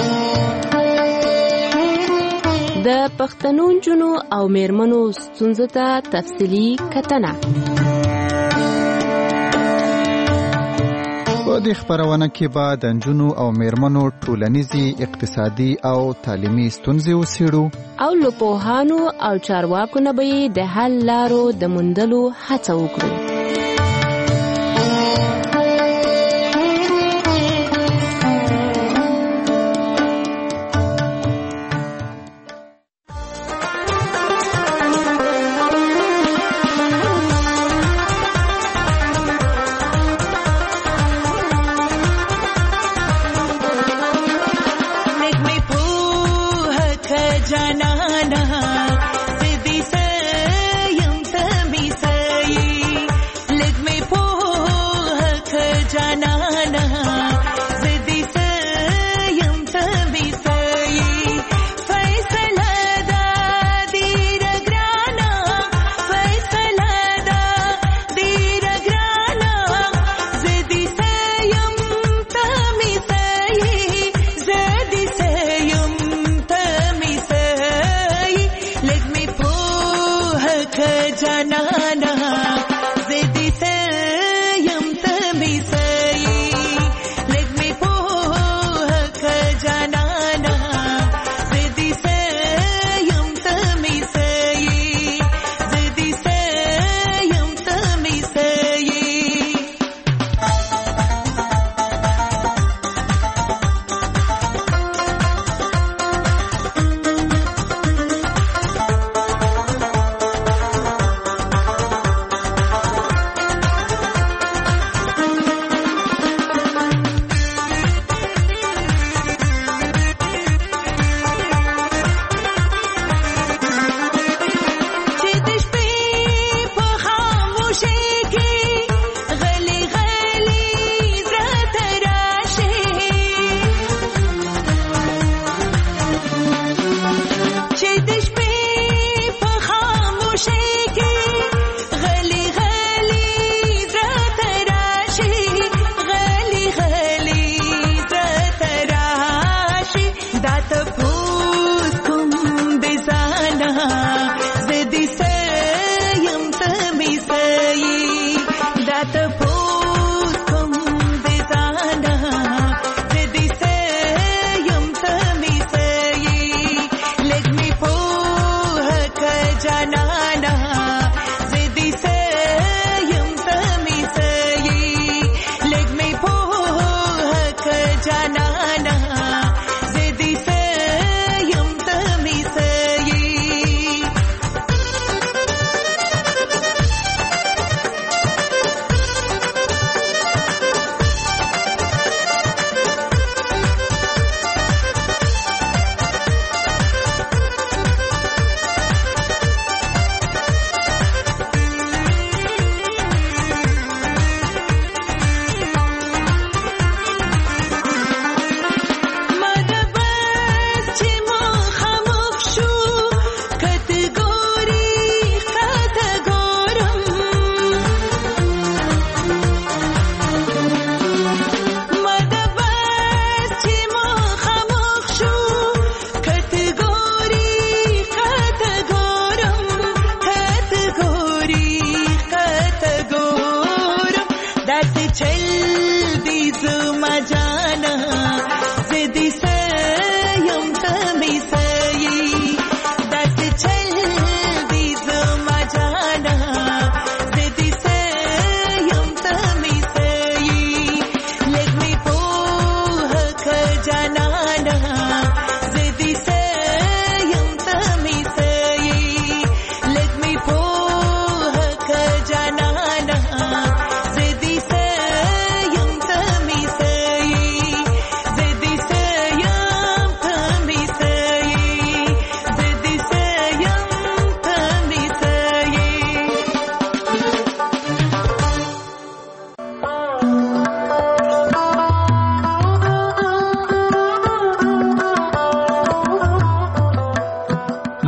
د پښتنو نجونو او میرمنو ستونزو ته تفصیلي کتنه. په دې خبرونه کې به د نجونو او میرمنو ټولنیزي، اقتصادي او تعلیمي ستونزې وڅېړو او له پوهانو او چارواکو نه به د حل لارو د موندلو هڅه وکړو.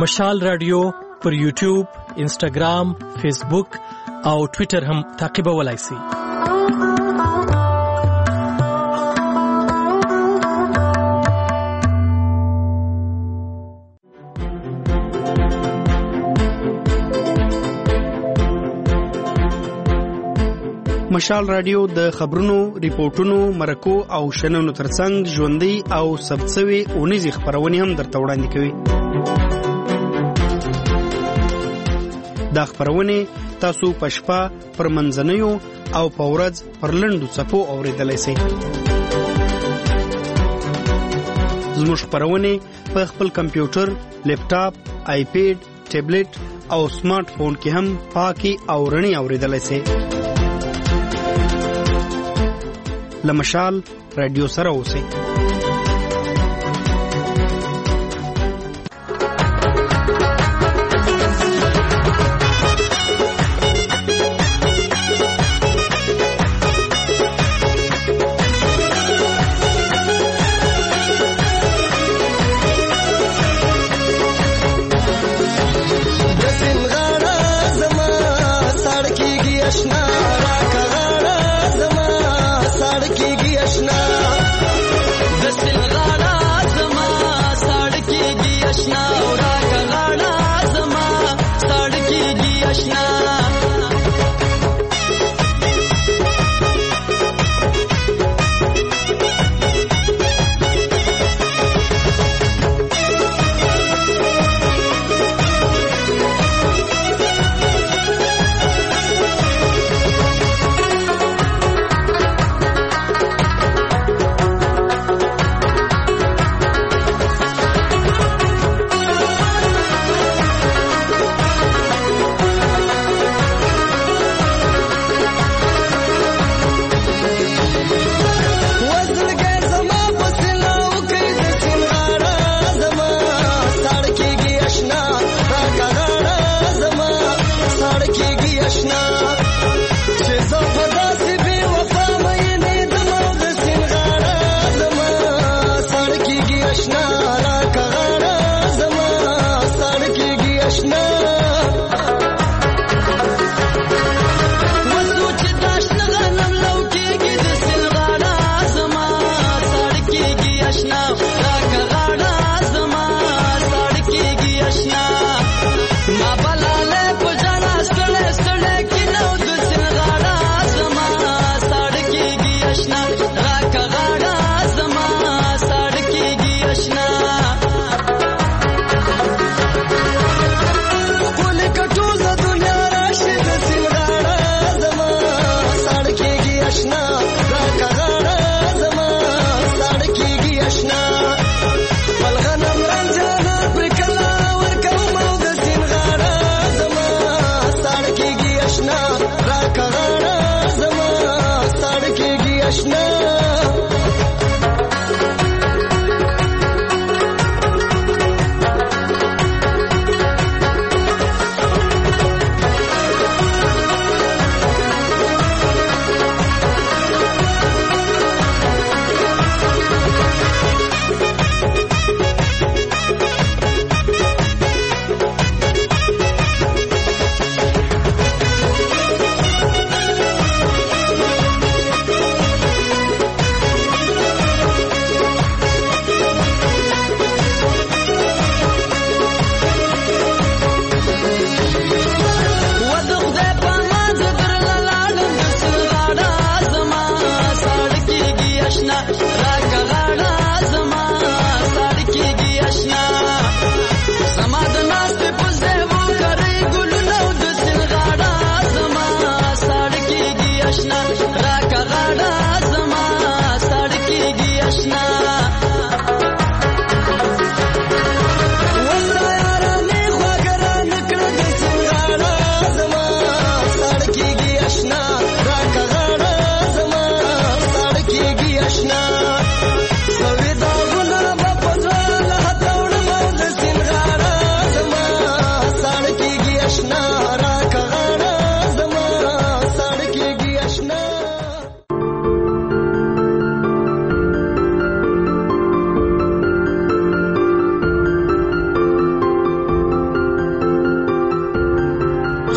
مشال رادیو پر یوټیوب، انسټاګرام، فیسبوک او ټوئیټر هم تعقیبولای شئ. مشال رادیو د خبرونو، ریپورتونو، مرکو او شننو ترڅنګ ژوندۍ او ثبتسوي اونیزې خبرونه هم درته وړاندې کوي. دا خبرونه تاسو په شپه، پر منځنیو او په ورځ پر لنډو څپو اورېدلای شئ. زموږ خبرونه په خپل کمپیوټر، لیپټاپ، آیپیډ، ټابلیټ او سمارټ فون کې هم پاکي او رڼي اورېدلای شئ. لمشال رادیو سره اوسئ.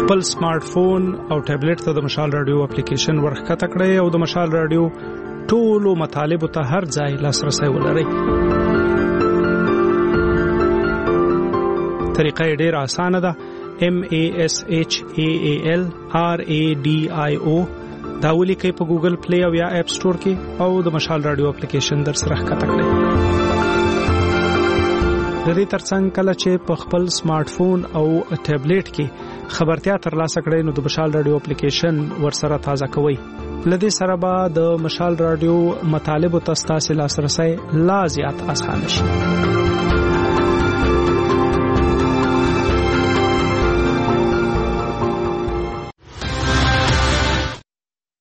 خپل سمارټ فون او ټابلیټ ته د مشال رادیو اپلیکیشن ورخکته کړئ او د مشال رادیو ټولو مطالبه ته هر ځای لاسرسي ولرئ. طریقه ډیره اسانه ده. MASHAALRADIO دا ولیکئ په ګوګل پلی او یا اپ سٹور کې او د مشال رادیو اپلیکیشن در سره ښکته کړئ. د دې ترڅنګ کله چې په خپل سمارټ فون او ټابلیټ کې خبرتیا ترلاسه کړئ نو د مشال رادیو اپلیکیشن ورسره تازه کوئ. لدې سره به د مشال رادیو مطالب او تاسو لاسرسي لا زیات اسانه شي.